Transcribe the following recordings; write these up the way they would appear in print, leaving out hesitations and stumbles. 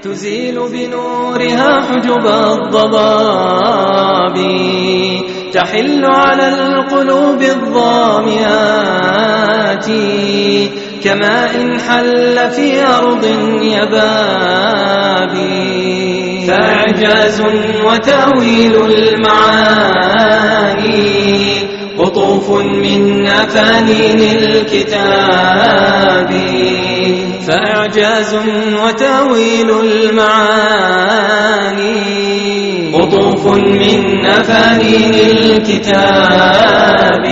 تزيل بنورها حجب الضباب، تحل على القلوب الظامئات كماء حل في أرض يبابي. فإعجاز وتأويل المعاني قطوف من أفانين الكتاب. فإعجاز وتأويل المعاني قطوف من أفانين الكتاب.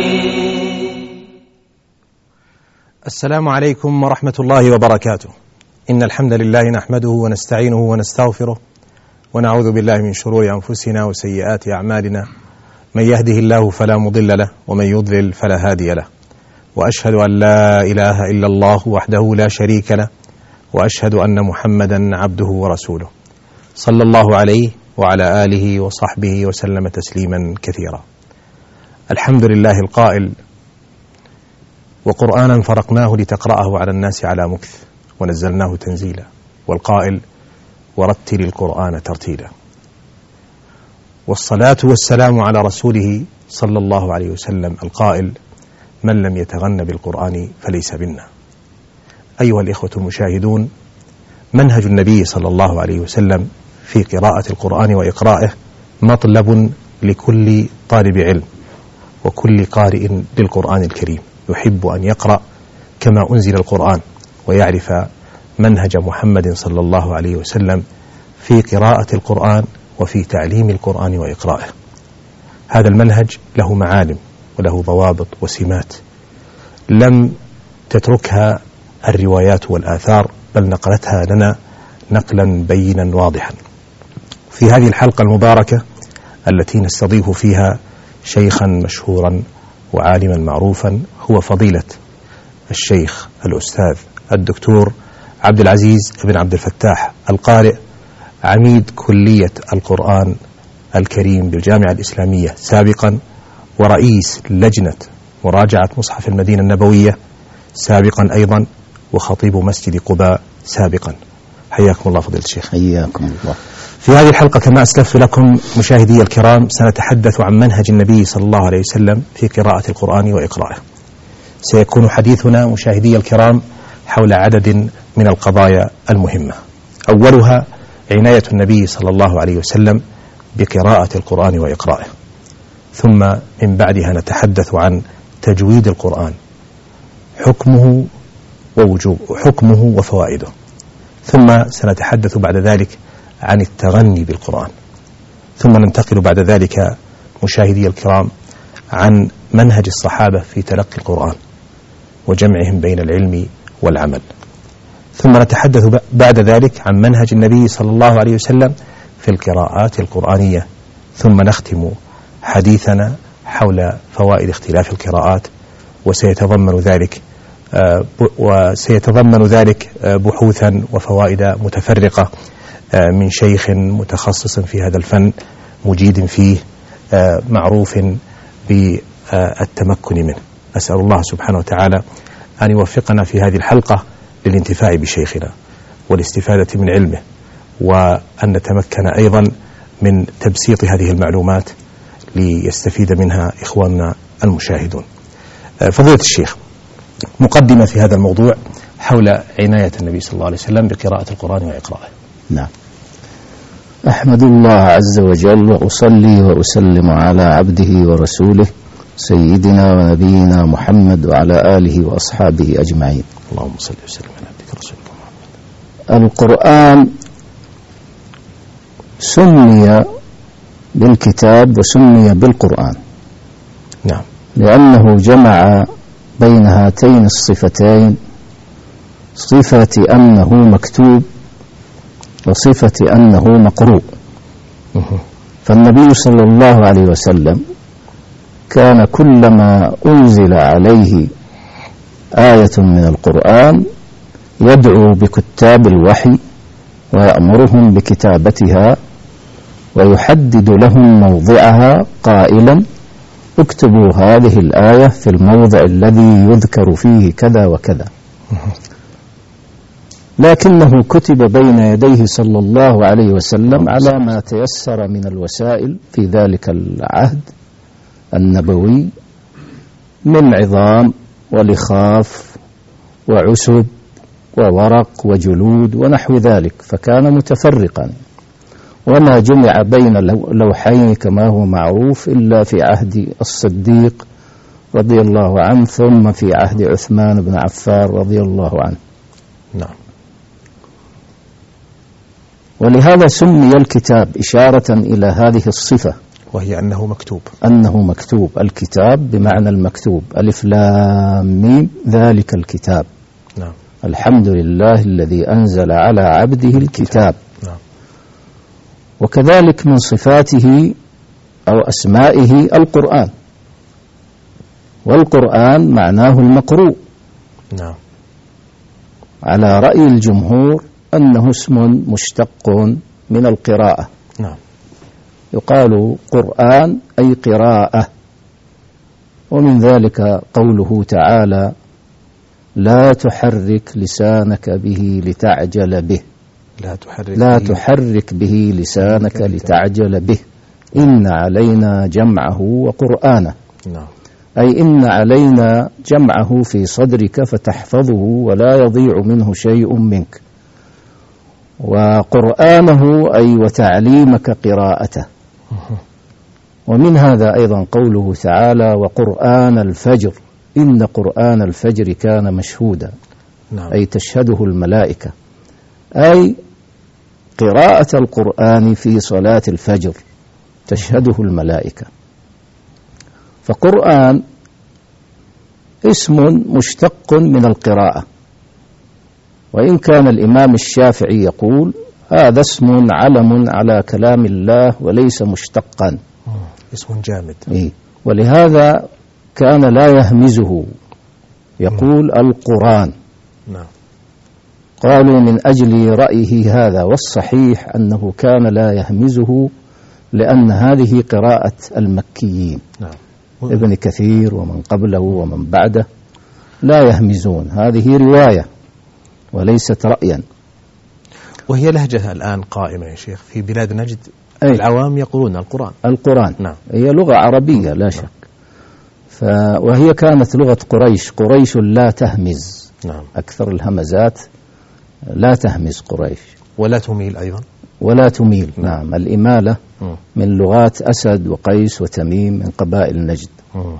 السلام عليكم ورحمة الله وبركاته. إن الحمد لله نحمده ونستعينه ونستغفره ونعوذ بالله من شرور أنفسنا وسيئات أعمالنا، من يهده الله فلا مضل له ومن يضلل فلا هادي له، وأشهد أن لا إله إلا الله وحده لا شريك له، وأشهد أن محمدا عبده ورسوله صلى الله عليه وعلى آله وصحبه وسلم تسليما كثيرا. الحمد لله القائل: وقرآنا فرقناه لتقرأه على الناس على مكث ونزلناه تنزيلا، والقائل: ورتل القرآن ترتيلا. والصلاة والسلام على رسوله صلى الله عليه وسلم القائل: من لم يتغن بالقرآن فليس منا. أيها الإخوة المشاهدون، منهج النبي صلى الله عليه وسلم في قراءة القرآن وإقرائه مطلب لكل طالب علم وكل قارئ للقرآن الكريم يحب أن يقرأ كما أنزل القرآن، ويعرف منهج محمد صلى الله عليه وسلم في قراءة القرآن وفي تعليم القرآن وإقرائه. هذا المنهج له معالم وله ضوابط وسمات لم تتركها الروايات والآثار، بل نقلتها لنا نقلا بينا واضحا. في هذه الحلقة المباركة التي نستضيف فيها شيخا مشهورا وعالما معروفا، هو فضيلة الشيخ الأستاذ الدكتور عبد العزيز بن عبد الفتاح القارئ، عميد كلية القرآن الكريم بالجامعة الإسلامية سابقا، ورئيس لجنة مراجعة مصحف المدينة النبوية سابقا أيضا، وخطيب مسجد قباء سابقا. حياكم الله فضيلة الشيخ. حياكم الله. في هذه الحلقة كما أسلفت لكم مشاهدي الكرام سنتحدث عن منهج النبي صلى الله عليه وسلم في قراءة القرآن وإقرائه. سيكون حديثنا مشاهدي الكرام حول عدد من القضايا المهمة، أولها عناية النبي صلى الله عليه وسلم بقراءة القرآن وإقرائه، ثم من بعدها نتحدث عن تجويد القرآن، حكمه وفوائده، ثم سنتحدث بعد ذلك عن التغني بالقرآن، ثم ننتقل بعد ذلك مشاهدي الكرام عن منهج الصحابة في تلقي القرآن وجمعهم بين العلم والعمل، ثم نتحدث بعد ذلك عن منهج النبي صلى الله عليه وسلم في القراءات القرآنية، ثم نختم حديثنا حول فوائد اختلاف القراءات، وسيتضمن ذلك بحوثا وفوائد متفرقة من شيخ متخصص في هذا الفن مجيد فيه معروف بالتمكن منه. أسأل الله سبحانه وتعالى أن يوفقنا في هذه الحلقة للانتفاع بشيخنا والاستفادة من علمه، وأن نتمكن أيضا من تبسيط هذه المعلومات ليستفيد منها إخواننا المشاهدون. فضيلة الشيخ، مقدمة في هذا الموضوع حول عناية النبي صلى الله عليه وسلم بقراءة القرآن وإقرائه. نعم. أحمد الله عز وجل وأصلي وأسلم على عبده ورسوله سيدنا ونبينا محمد وعلى آله وأصحابه أجمعين. اللهم صل وسلم على عبدك رسولك محمد. القرآن سمي بالكتاب وسمي بالقرآن، نعم، لأنه جمع بين هاتين الصفتين، صفة أنه مكتوب وصفة أنه مقروء. فالنبي صلى الله عليه وسلم كان كلما أنزل عليه آية من القرآن يدعو بكتاب الوحي ويأمرهم بكتابتها ويحدد لهم موضعها قائلا: اكتبوا هذه الآية في الموضع الذي يذكر فيه كذا وكذا. لكنه كتب بين يديه صلى الله عليه وسلم على ما تيسر من الوسائل في ذلك العهد النبوي من عظام ولخاف وعسب وورق وجلود ونحو ذلك، فكان متفرقا، وما جمع بين لوحين كما هو معروف إلا في عهد الصديق رضي الله عنه، ثم في عهد عثمان بن عفان رضي الله عنه. نعم. ولهذا سمي الكتاب إشارة إلى هذه الصفة، وهي أنه مكتوب. أنه مكتوب، الكتاب بمعنى المكتوب، ألف لام ميم ذلك الكتاب. نعم. الحمد لله الذي أنزل على عبده الكتاب. نعم. وكذلك من صفاته أو أسمائه القرآن، والقرآن معناه المقروء. نعم. على رأي الجمهور أنه اسم مشتق من القراءة. نعم. يقال قرآن أي قراءة، ومن ذلك قوله تعالى لا تحرك لسانك به لتعجل به، لا تحرك به لسانك لتعجل به، إن علينا جمعه وقرآنه. نعم. أي إن علينا جمعه في صدرك فتحفظه ولا يضيع منه شيء منك، وقرآنه أي وتعليمك قراءته. ومن هذا أيضا قوله تعالى وقرآن الفجر إن قرآن الفجر كان مشهودا. نعم. أي تشهده الملائكة، أي قراءة القرآن في صلاة الفجر تشهده الملائكة. فقرآن اسم مشتق من القراءة، وإن كان الإمام الشافعي يقول هذا اسم علم على كلام الله وليس مشتقا، اسم جامد. ولهذا كان لا يهمزه، يقول القرآن. نعم. قالوا من أجل رأيه هذا، والصحيح أنه كان لا يهمزه لأن هذه قراءة المكيين. نعم. ابن كثير ومن قبله ومن بعده لا يهمزون، هذه رواية وليست رأيا. وهي لهجة الآن قائمة يا شيخ في بلاد نجد. العوام يقولون القرآن. نعم. هي لغة عربية لا شك. وهي كانت لغة قريش لا تهمز. نعم. أكثر الهمزات لا تهمز قريش، ولا تميل. نعم. الإمالة من لغات أسد وقيس وتميم من قبائل نجد.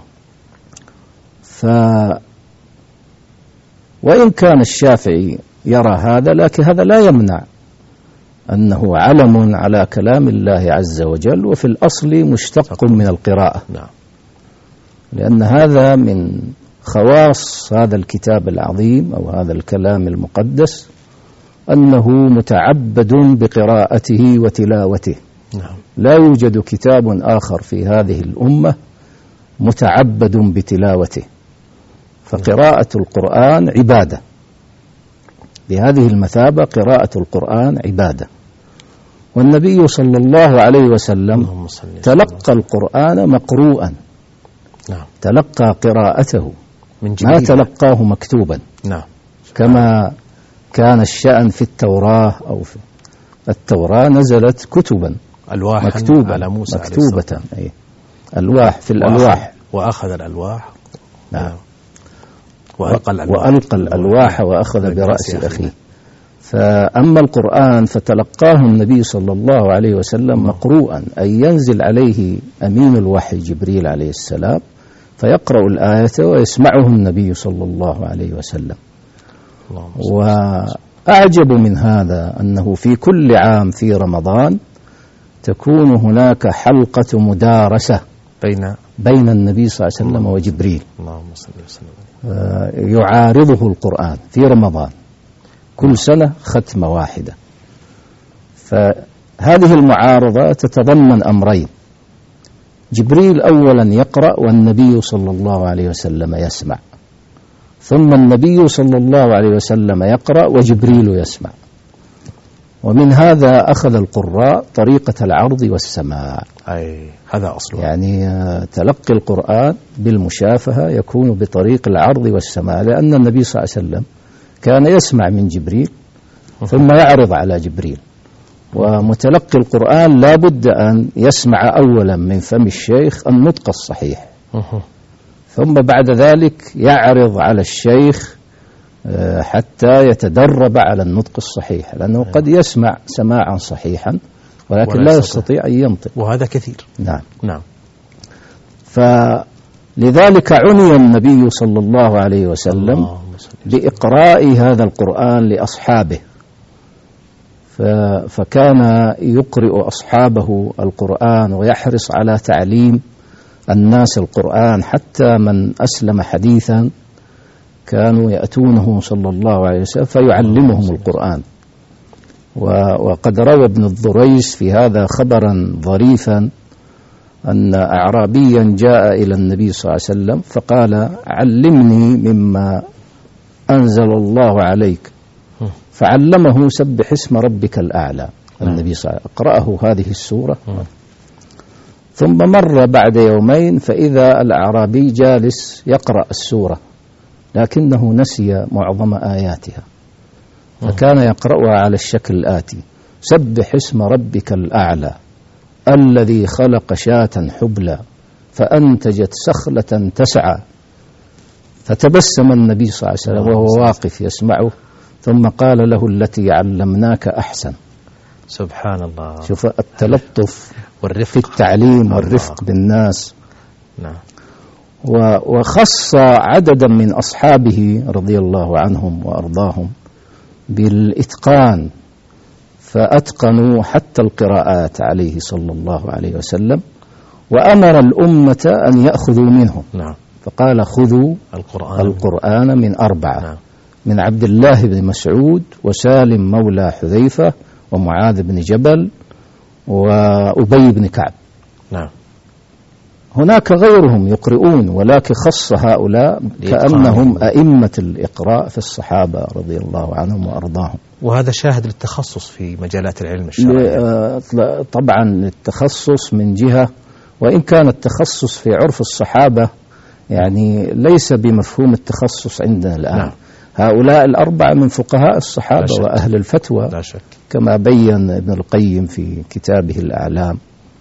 وإن كان الشافعي يرى هذا، لكن هذا لا يمنع أنه علم على كلام الله عز وجل، وفي الأصل مشتق من القراءة. نعم. لأن هذا من خواص هذا الكتاب العظيم أو هذا الكلام المقدس، أنه متعبد بقراءته وتلاوته. نعم. لا يوجد كتاب آخر في هذه الأمة متعبد بتلاوته، فقراءة القرآن عبادة بهذه المثابة. قراءة القرآن عبادة، والنبي صلى الله عليه وسلم تلقى القرآن مقروءا. نعم. تلقى قراءته من ما تلقاه مكتوبا. نعم. كما كان الشأن في التوراة، أو في التوراة نزلت كتبا ألواح مكتوبة على موسى مكتوبة. أي ألواح في الألواح، وأخذ الألواح. نعم. وألقى الألواح وأخذ برأس أخيه. فأما القرآن فتلقاه النبي صلى الله عليه وسلم مقروءا، أي ينزل عليه أمين الوحي جبريل عليه السلام فيقرأ الآية ويسمعه النبي صلى الله عليه وسلم. وأعجب من هذا أنه في كل عام في رمضان تكون هناك حلقة مدارسة بين النبي صلى الله عليه وسلم وجبريل، يعارضه القرآن في رمضان، كل سنة ختمة واحدة. فهذه المعارضة تتضمن أمرين: جبريل أولا يقرأ والنبي صلى الله عليه وسلم يسمع، ثم النبي صلى الله عليه وسلم يقرأ وجبريل يسمع. ومن هذا أخذ القراء طريقة العرض والسماع. هذا أصله، يعني تلقي القرآن بالمشافهة يكون بطريق العرض والسماع، لأن النبي صلى الله عليه وسلم كان يسمع من جبريل ثم يعرض على جبريل. ومتلقي القرآن لا بد أن يسمع أولا من فم الشيخ النطق الصحيح، ثم بعد ذلك يعرض على الشيخ حتى يتدرب على النطق الصحيح، لأنه قد يسمع سماعا صحيحا ولكن لا يستطيع أن ينطق، وهذا كثير. نعم. فلذلك عني النبي صلى الله عليه وسلم بإقراء هذا القرآن لأصحابه، فكان يقرئ أصحابه القرآن ويحرص على تعليم الناس القرآن، حتى من أسلم حديثا كانوا يأتونه صلى الله عليه وسلم فيعلمهم القرآن. وقد روى ابن الضريس في هذا خبرا ظريفا، أن أعرابيا جاء إلى النبي صلى الله عليه وسلم فقال: علمني مما أنزل الله عليك، فعلمه سبح اسم ربك الأعلى. النبي صلى الله عليه وسلم أقرأه هذه السورة. ثم مر بعد يومين فإذا الأعرابي جالس يقرأ السورة لكنه نسي معظم آياتها، فكان يقرأها على الشكل الآتي: سبح اسم ربك الأعلى الذي خلق شاة حبلى فأنتجت سخلة تسعى. فتبسم النبي صلى الله عليه وسلم وهو واقف يسمعه، ثم قال له: التي علمناك أحسن. سبحان الله. شوف التلطف والرفق في التعليم والرفق بالناس. نعم. وخص عددا من أصحابه رضي الله عنهم وأرضاهم بالإتقان، فأتقنوا حتى القراءات عليه صلى الله عليه وسلم، وأمر الأمة أن يأخذوا منه. نعم. فقال: خذوا القرآن من 4: نعم. من عبد الله بن مسعود، وسالم مولى حذيفة، ومعاذ بن جبل، وأبي بن كعب. نعم. هناك غيرهم يقرؤون، ولكن خص هؤلاء كأنهم أئمة الإقراء في الصحابة رضي الله عنهم وأرضاهم. وهذا شاهد للتخصص في مجالات العلم الشرعي. طبعا التخصص من جهة، وإن كان التخصص في عرف الصحابة يعني ليس بمفهوم التخصص عندنا الآن. نعم. هؤلاء 4 من فقهاء الصحابة وأهل الفتوى، لا شك. كما بين ابن القيم في كتابه الأعلام.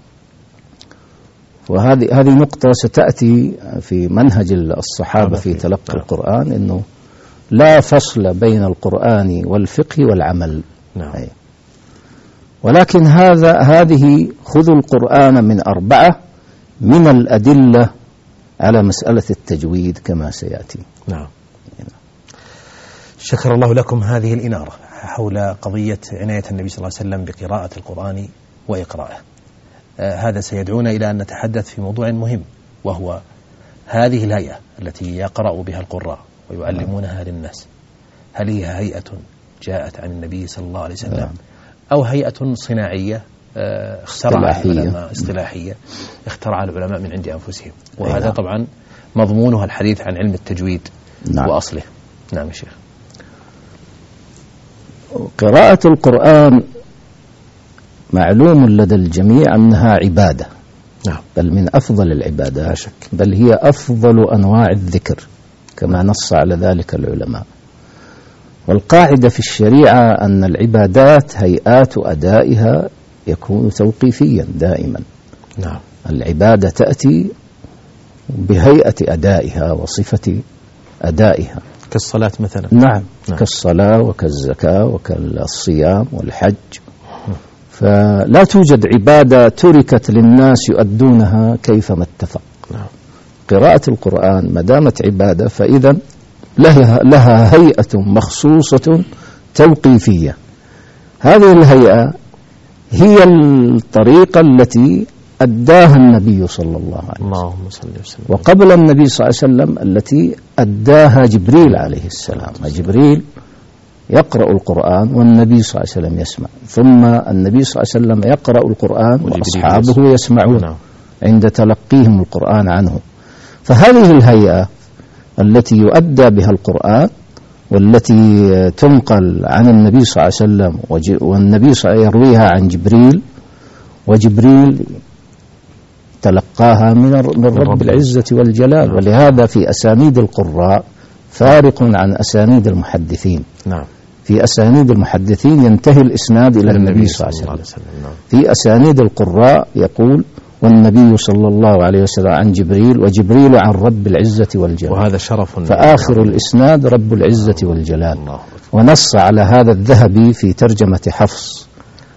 وهذه نقطة ستأتي في منهج الصحابة في تلقي القرآن، أنه لا فصل بين القرآن والفقه والعمل. نعم. ولكن هذه خذوا القرآن من 4 من الأدلة على مسألة التجويد كما سيأتي. نعم. شكر الله لكم هذه الإنارة حول قضية عناية النبي صلى الله عليه وسلم بقراءة القرآن وإقراءه. هذا سيدعونا إلى أن نتحدث في موضوع مهم، وهو هذه الهيئة التي يقرأ بها القراء ويعلمونها للناس، هل هي هيئة جاءت عن النبي صلى الله عليه وسلم أو هيئة صناعية اخترعها العلماء اصطلاحية اخترعها العلماء من عند أنفسهم؟ وهذا طبعا مضمونها الحديث عن علم التجويد. نعم. وأصله. نعم يا شيخ. قراءة القرآن معلوم لدى الجميع أنها عبادة. نعم. بل من أفضل العبادات، بل هي أفضل أنواع الذكر كما نص على ذلك العلماء. والقاعدة في الشريعة أن العبادات هيئات أدائها يكون توقيفيا دائما. نعم. العبادة تأتي بهيئة أدائها وصفة أدائها، كالصلاة مثلا. نعم. كالصلاة وكالزكاة وكالصيام والحج. فلا توجد عبادة تركت للناس يؤدونها كيفما اتفق. نعم. قراءة القرآن ما دامت عبادة فإذا لها هيئة مخصوصة توقيفية. هذه الهيئة هي الطريقة التي أداها النبي صلى الله عليه وسلم، اللهم صل وسلم. وقبل النبي صلى الله عليه وسلم التي أداها جبريل عليه السلام. جبريل يقرأ القرآن والنبي صلى الله عليه وسلم يسمع، ثم النبي صلى الله عليه وسلم يقرأ القرآن وأصحابه يسمعون عند تلقيهم القرآن عنه. فهذه الهيئة التي يؤدى بها القرآن والتي تنقل عن النبي صلى الله عليه وسلم، والنبي صلى الله عليه وسلم يرويها عن جبريل، وجبريل تلقاها من رب العزة والجلال. ولهذا في أسانيد القراء فارق عن أسانيد المحدثين. نعم. في أسانيد المحدثين ينتهي الإسناد إلى النبي صلى الله عليه وسلم. في أسانيد القراء يقول والنبي صلى الله عليه وسلم عن جبريل وجبريل عن رب العزة والجلال، وهذا شرف. فآخر الإسناد رب العزة والجلال. ونص على هذا الذهبي في ترجمة حفص،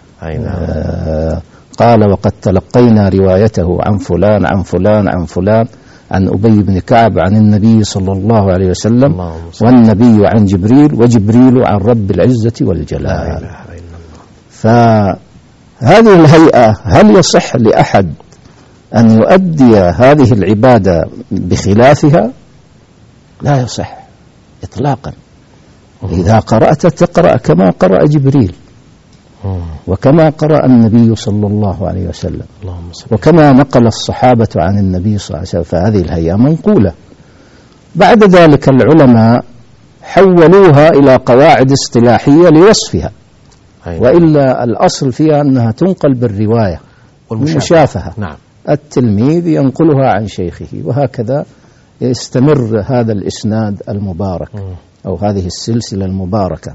قال وقد تلقينا روايته عن فلان عن فلان عن فلان عن أبي بن كعب عن النبي صلى الله عليه وسلم، والنبي عن جبريل وجبريل عن رب العزة والجلال. فهذه الهيئة هل يصح لأحد أن يؤدي هذه العبادة بخلافها؟ لا يصح إطلاقا. إذا قرأت تقرأ كما قرأ جبريل وكما قرأ النبي صلى الله عليه وسلم وكما نقل الصحابة عن النبي صلى الله عليه وسلم، فهذه الهيئة منقولة. بعد ذلك العلماء حولوها إلى قواعد اصطلاحية لوصفها، وإلا الأصل فيها أنها تنقل بالرواية والمشافهة. التلميذ ينقلها عن شيخه، وهكذا يستمر هذا الإسناد المبارك أو هذه السلسلة المباركة.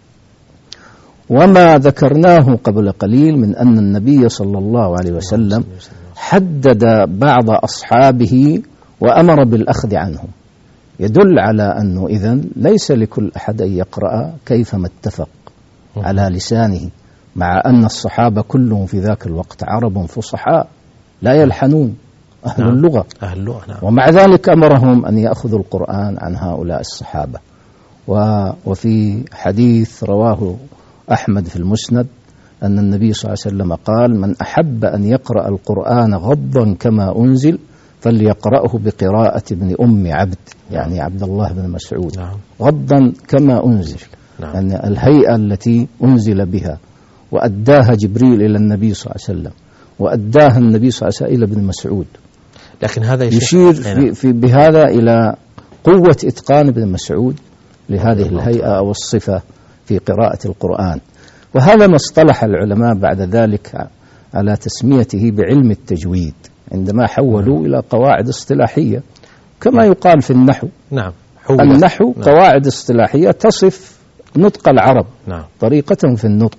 وما ذكرناه قبل قليل من أن النبي صلى الله عليه وسلم حدد بعض أصحابه وأمر بالأخذ عنهم يدل على أنه إذن ليس لكل أحد أن يقرأ كيفما اتفق على لسانه، مع أن الصحابة كلهم في ذاك الوقت عرب فصحاء لا يلحنون، أهل اللغة. ومع ذلك أمرهم أن يأخذوا القرآن عن هؤلاء الصحابة. وفي حديث رواه أحمد في المسند أن النبي صلى الله عليه وسلم قال من أحب أن يقرأ القرآن غضا كما أنزل فليقرأه بقراءة ابن أم عبد، يعني عبد الله بن مسعود، غضا كما أنزل، يعني الهيئة التي أنزل بها، وأداها جبريل إلى النبي صلى الله عليه وسلم، وأداها النبي صلى الله عليه وسلم إلى ابن مسعود. لكن هذا يشير بهذا إلى قوة إتقان ابن مسعود لهذه الهيئة أو الصفة في قراءة القرآن. وهذا ما اصطلح العلماء بعد ذلك على تسميته بعلم التجويد، عندما حولوا إلى قواعد اصطلاحية كما يقال في النحو. النحو قواعد اصطلاحية تصف نطق العرب، طريقتهم في النطق.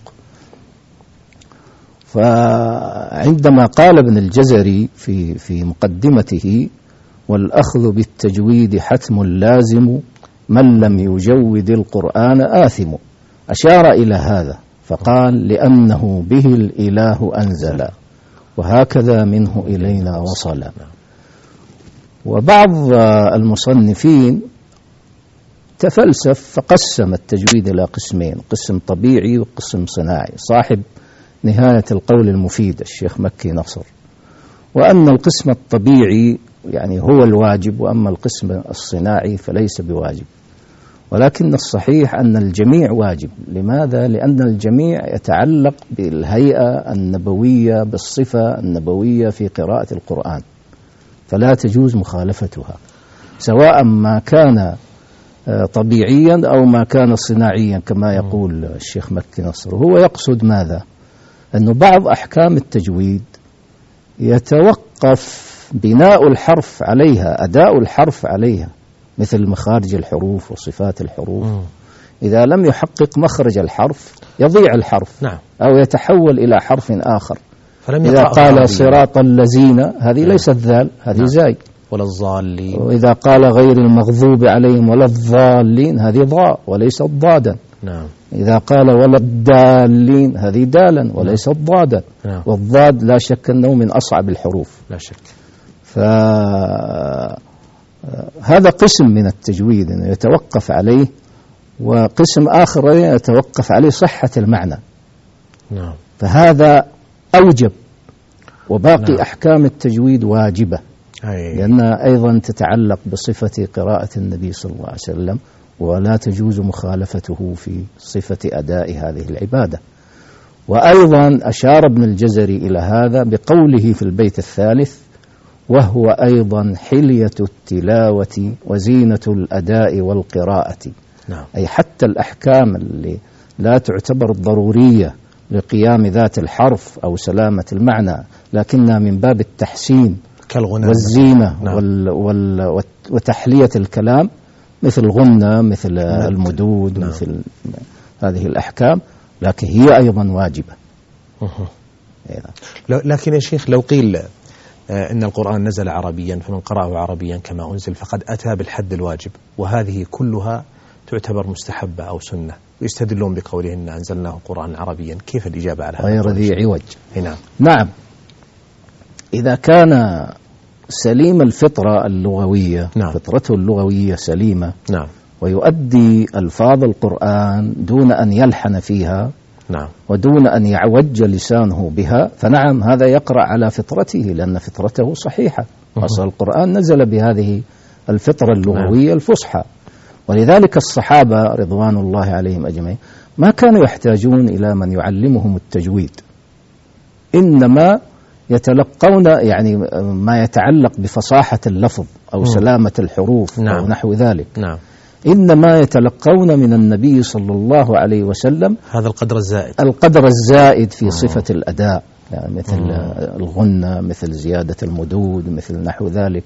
فعندما قال ابن الجزري في مقدمته والأخذ بالتجويد حتم لازم من لم يجود القرآن آثم، أشار إلى هذا فقال لأنه به الإله أنزل وهكذا منه إلينا وصل. وبعض المصنفين تفلسف فقسم التجويد إلى قسمين، قسم طبيعي وقسم صناعي، صاحب نهاية القول المفيد الشيخ مكي نصر، وأن القسم الطبيعي يعني هو الواجب، وأما القسم الصناعي فليس بواجب. ولكن الصحيح أن الجميع واجب. لماذا؟ لأن الجميع يتعلق بالهيئة النبوية، بالصفة النبوية في قراءة القرآن، فلا تجوز مخالفتها، سواء ما كان طبيعيا أو ما كان صناعيا كما يقول الشيخ مكي نصر. هو يقصد ماذا؟ أنه بعض أحكام التجويد يتوقف بناء الحرف عليها، أداء الحرف عليها، مثل مخارج الحروف وصفات الحروف. إذا لم يحقق مخرج الحرف يضيع الحرف، أو يتحول إلى حرف آخر. إذا قال صراط الذين هذه ليست ذال، هذه زاي، ولا الضالين. وإذا قال غير المغضوب عليهم ولا الضالين هذه ضاء وليست ضادا. إذا قال ولا الدالين هذه دالا وليست ضادا. والضاد لا شك أنه من أصعب الحروف، لا شك. فهذا قسم من التجويد يتوقف عليه، وقسم آخر يتوقف عليه صحة المعنى. فهذا أوجب، وباقي أحكام التجويد واجبة، لأنها أيضا تتعلق بصفة قراءة النبي صلى الله عليه وسلم، ولا تجوز مخالفته في صفة أداء هذه العبادة. وأيضا أشار ابن الجزري إلى هذا بقوله في البيت الثالث وهو أيضا حلية التلاوة وزينة الأداء والقراءة. أي حتى الأحكام اللي لا تعتبر ضرورية لقيام ذات الحرف أو سلامة المعنى، لكنها من باب التحسين والزينة وتحلية الكلام، مثل الغنة، مثل المدود، مثل هذه الأحكام، لكن هي أيضا واجبة. لكن يا شيخ لو قيل إن القرآن نزل عربيا فمن قرأه عربيا كما أنزل فقد أتى بالحد الواجب، وهذه كلها تعتبر مستحبة أو سنة، ويستدلون بقوله إن أنزلناه قرآن عربيا. كيف الإجابة على هذا؟ غير ذي عوج. نعم. نعم، إذا كان سليم الفطرة اللغوية، نعم. فطرته اللغوية سليمة، نعم. ويؤدي ألفاظ القرآن دون أن يلحن فيها، نعم. ودون أن يعوج لسانه بها، فنعم هذا يقرأ على فطرته، لأن فطرته صحيحة. أصل القرآن نزل بهذه الفطرة اللغوية الفصحى. ولذلك الصحابة رضوان الله عليهم أجمعين ما كانوا يحتاجون إلى من يعلمهم التجويد، إنما يتلقون يعني ما يتعلق بفصاحة اللفظ أو سلامة الحروف، نعم. أو نحو ذلك. نعم. إنما يتلقون من النبي صلى الله عليه وسلم هذا القدر الزائد في صفة الأداء، يعني مثل الغنة، مثل زيادة المدود، مثل نحو ذلك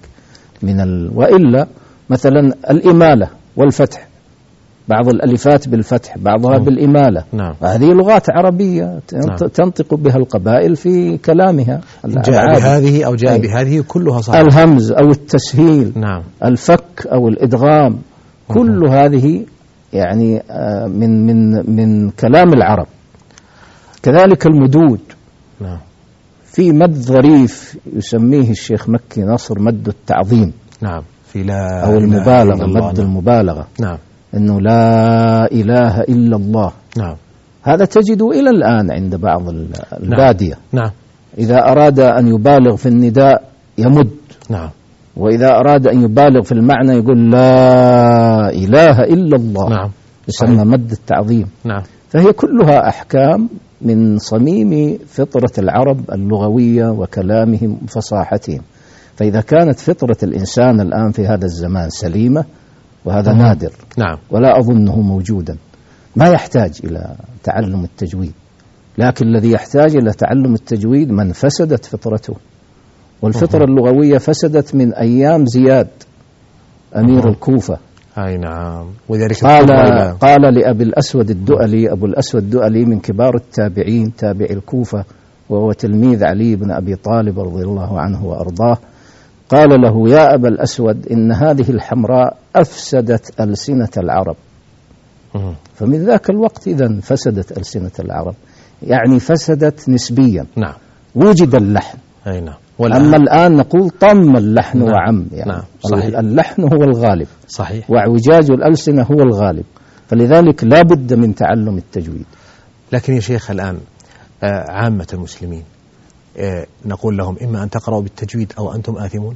وإلا مثلا الإمالة والفتح، بعض الألفات بالفتح، بعضها بالإمالة. نعم. هذه لغات عربية تنطق بها القبائل في كلامها. جاء بهذه أو جاء بهذه كلها صحيح. الهمز أو التسهيل، نعم. الفك أو الإدغام، كل هذه يعني من كلام العرب. كذلك المدود، نعم. في مد ظريف يسميه الشيخ مكي ناصر مد التعظيم، نعم. في لا أو المبالغة، مد المبالغة، نعم. إنه لا إله إلا الله. نعم. هذا تجد إلى الآن عند بعض البادية. نعم. إذا أراد أن يبالغ في النداء يمد، نعم. وإذا أراد أن يبالغ في المعنى يقول لا إله إلا الله. نعم. يسمى مد التعظيم. نعم. فهي كلها أحكام من صميم فطرة العرب اللغوية وكلامهم وفصاحتهم. فإذا كانت فطرة الإنسان الآن في هذا الزمان سليمة، وهذا نادر، نعم. ولا أظنه موجودا، ما يحتاج إلى تعلم التجويد. لكن الذي يحتاج إلى تعلم التجويد من فسدت فطرته، والفطرة اللغوية فسدت من أيام زياد أمير الكوفة. أي نعم. وذلك قال لأبي الأسود الدؤلي، أبو الأسود الدؤلي من كبار التابعين، تابع الكوفة، وهو تلميذ علي بن أبي طالب رضي الله عنه وأرضاه، قال له يا أبا الأسود إن هذه الحمراء أفسدت ألسنة العرب. فمن ذاك الوقت إذن فسدت ألسنة العرب، يعني فسدت نسبيا. نعم. وجد اللحن، أي نعم. أما الآن نقول طم اللحن. نعم. وعم، يعني نعم. صحيح. اللحن هو الغالب، صحيح، واعوجاج الألسنة هو الغالب، فلذلك لا بد من تعلم التجويد. لكن يا شيخ الآن عامة المسلمين نقول لهم إما أن تقرأوا بالتجويد أو أنتم آثمون.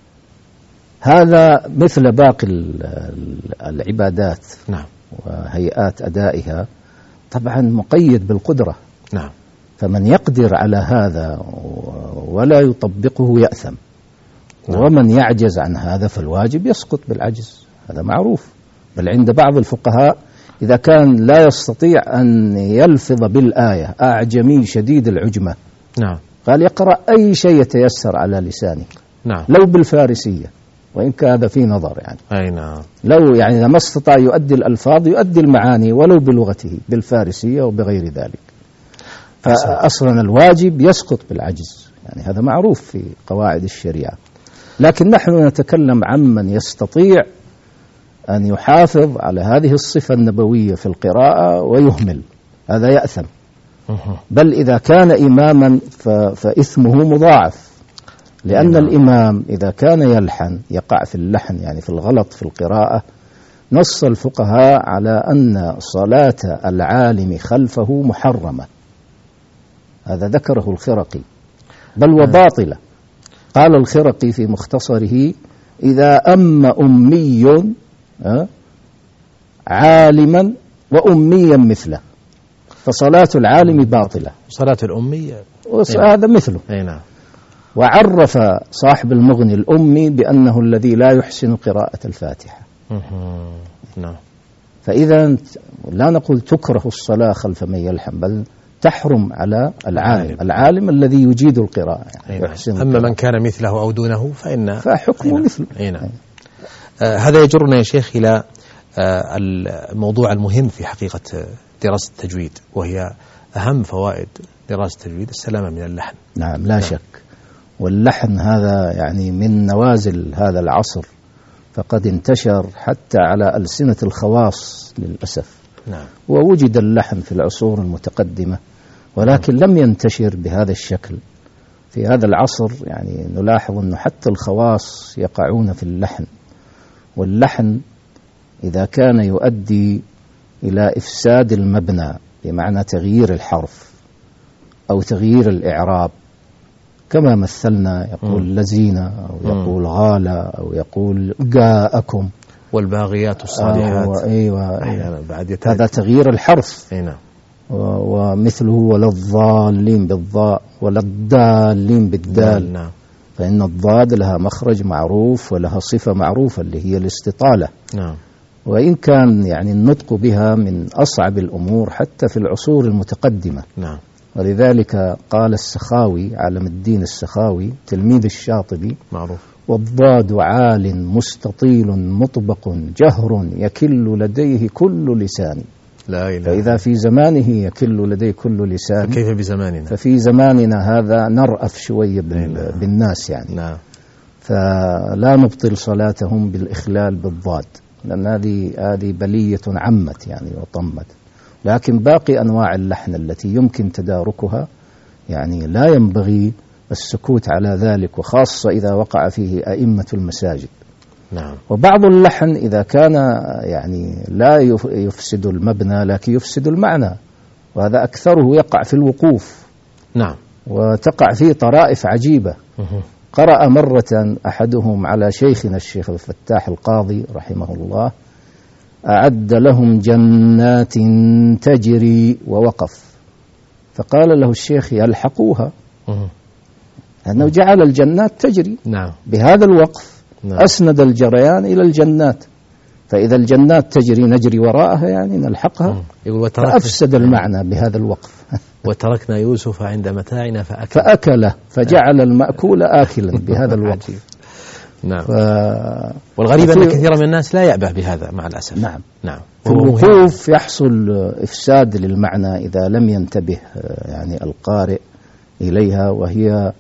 هذا مثل باقي العبادات، نعم، وهيئات أدائها، طبعا مقيد بالقدرة. نعم. فمن يقدر على هذا ولا يطبقه يأثم. نعم. ومن يعجز عن هذا فالواجب يسقط بالعجز، هذا معروف. بل عند بعض الفقهاء إذا كان لا يستطيع أن يلفظ بالآية، أعجمي شديد العجمة، نعم، قال يقرأ أي شيء يتيسر على لسانه، نعم، لو بالفارسية، وإن كان هذا في نظر يعني. أي نعم. لو يعني إذا ما استطاع يؤدي الألفاظ يؤدي المعاني ولو بلغته بالفارسية وبغير ذلك. فأصلا الواجب يسقط بالعجز، يعني هذا معروف في قواعد الشريعة. لكن نحن نتكلم عمن يستطيع أن يحافظ على هذه الصفة النبوية في القراءة ويهمل، هذا يأثم. بل إذا كان إماما فإثمه مضاعف، لأن الإمام إذا كان يلحن يقع في اللحن، يعني في الغلط في القراءة. نص الفقهاء على أن صلاة العالم خلفه محرمة، هذا ذكره الخرقي، بل وباطلة. قال الخرقي في مختصره إذا أمي عالما وأميا مثله فصلاة العالم باطلة، صلاة الأمي هذا مثله. نعم. وعرف صاحب المغني الأمي بأنه الذي لا يحسن قراءة الفاتحة. نعم. فإذا لا نقول تكره الصلاة خلف من يلحن، بل تحرم على العالم الذي يجيد القراءة، يعني يحسن. أما من كان مثله أو دونه فحكمه مثله. هذا يجرنا يا شيخ إلى الموضوع المهم في حقيقة دراسة التجويد، وهي أهم فوائد دراسة التجويد السلامة من اللحن. نعم لا شك. واللحن هذا يعني من نوازل هذا العصر، فقد انتشر حتى على ألسنة الخواص للأسف. نعم. ووجد اللحن في العصور المتقدمة، ولكن لم ينتشر بهذا الشكل. في هذا العصر يعني نلاحظ أنه حتى الخواص يقعون في اللحن، واللحن إذا كان يؤدي إلى إفساد المبنى بمعنى تغيير الحرف أو تغيير الإعراب، كما مثلنا يقول لزينا أو يقول غالا أو يقول جاءكم والباغيات الصالحات. أيوة. هذا تغيير الحرف. ومثله ولا الضالين بالضاء ولا الضالين بالدال. نعم. فإن الضاد لها مخرج معروف ولها صفة معروفة اللي هي الاستطالة. نعم. وإن كان يعني النطق بها من أصعب الأمور حتى في العصور المتقدمة. نعم. ولذلك قال السخاوي، عالم الدين السخاوي تلميذ الشاطبي، معروف: والضاد عال مستطيل مطبق جهر يكل لديه كل لسان. لا إله. فإذا في زمانه يكل لديه كل لسان، فكيف بزماننا؟ ففي زماننا هذا نرأف شوية بالناس يعني. نعم. فلا نبطل صلاتهم بالإخلال بالضاد، لأن هذه بلية عمت يعني وطمت. لكن باقي أنواع اللحن التي يمكن تداركها يعني لا ينبغي السكوت على ذلك، وخاصة إذا وقع فيه أئمة المساجد. نعم. وبعض اللحن إذا كان يعني لا يفسد المبنى لكن يفسد المعنى، وهذا أكثره يقع في الوقوف. نعم. وتقع فيه طرائف عجيبة. قرأ مرة أحدهم على شيخنا الشيخ الفتاح القاضي رحمه الله: أعد لهم جنات تجري، ووقف، فقال له الشيخ: يلحقوها، أنه جعل الجنات تجري. نعم. بهذا الوقف نعم. أسند الجريان إلى الجنات، فإذا الجنات تجري نجري وراءها يعني نلحقها. فأفسد المعنى بهذا الوقف. وتركنا يوسف عند متاعنا فأكله فجعل المأكول آكلا بهذا الوقف. نعم. والغريب أن كثيرا من الناس لا يأبه بهذا مع الأسف. نعم. نعم. في الوقوف يحصل إفساد للمعنى إذا لم ينتبه يعني القارئ إليها، وهي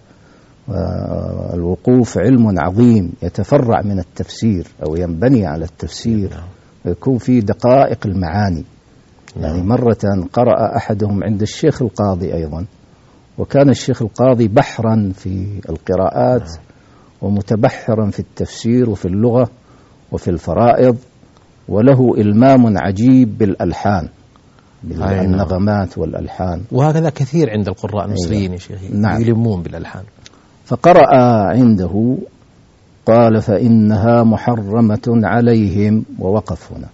الوقوف علم عظيم يتفرع من التفسير أو ينبني على التفسير، ويكون فيه دقائق المعاني. يعني مرة قرأ أحدهم عند الشيخ القاضي أيضا، وكان الشيخ القاضي بحرا في القراءات ومتبحرا في التفسير وفي اللغة وفي الفرائض، وله إلمام عجيب بالألحان، بالنغمات والألحان. وهكذا كثير عند القراء المصريين يا شيخي. نعم. يلمون بالألحان. فقرأ عنده قال: فإنها محرمة عليهم، ووقف هنا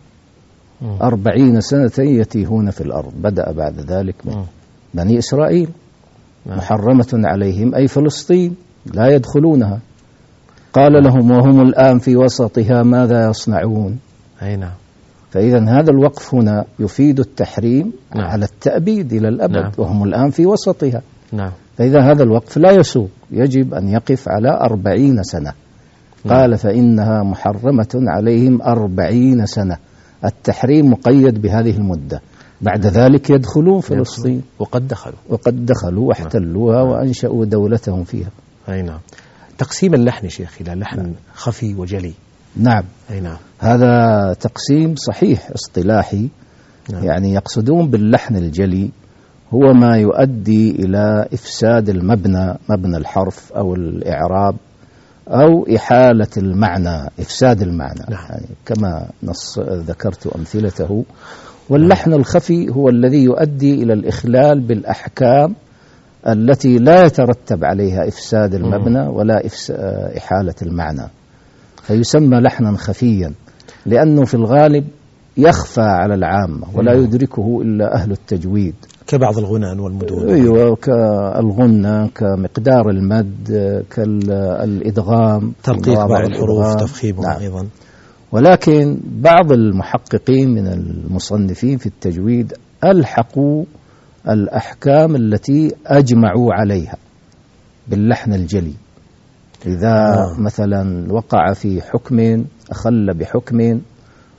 40 سنة يتيهون في الأرض. بدأ بعد ذلك من بني إسرائيل. محرمة عليهم أي فلسطين، لا يدخلونها. قال لهم: وهم الآن في وسطها ماذا يصنعون؟ أي نعم. فإذا هذا الوقف هنا يفيد التحريم على التأبيد إلى الأبد. وهم الآن في وسطها. نعم. فإذا هذا الوقف لا يسوق، يجب أن يقف على 40 سنة. قال: فإنها محرمة عليهم 40 سنة. التحريم مقيد بهذه المدة، بعد ذلك يدخلون فلسطين. وقد دخلوا واحتلوها وأنشأوا دولتهم فيها. أي نعم. تقسيم اللحن شيخ إلى لحن خفي وجلي. نعم. أي نعم. هذا تقسيم صحيح اصطلاحي. نعم. يعني يقصدون باللحن الجلي هو ما يؤدي إلى إفساد المبنى، مبنى الحرف أو الإعراب، أو إحالة المعنى، إفساد المعنى. نعم. يعني كما ذكرت أمثلته. واللحن الخفي هو الذي يؤدي إلى الإخلال بالأحكام التي لا يترتب عليها إفساد المبنى ولا إحالة المعنى، فيسمى لحنا خفيا، لأنه في الغالب يخفى على العامة ولا يدركه إلا أهل التجويد، كبعض الغنى والمدود. أيوة، كالغنى، كمقدار المد، كالإدغام، ترقيق بعض الحروف، تفخيمها. نعم. أيضا. ولكن بعض المحققين من المصنفين في التجويد ألحقوا الأحكام التي أجمعوا عليها باللحن الجلي. إذا مثلا وقع في حكم، أخل بحكم،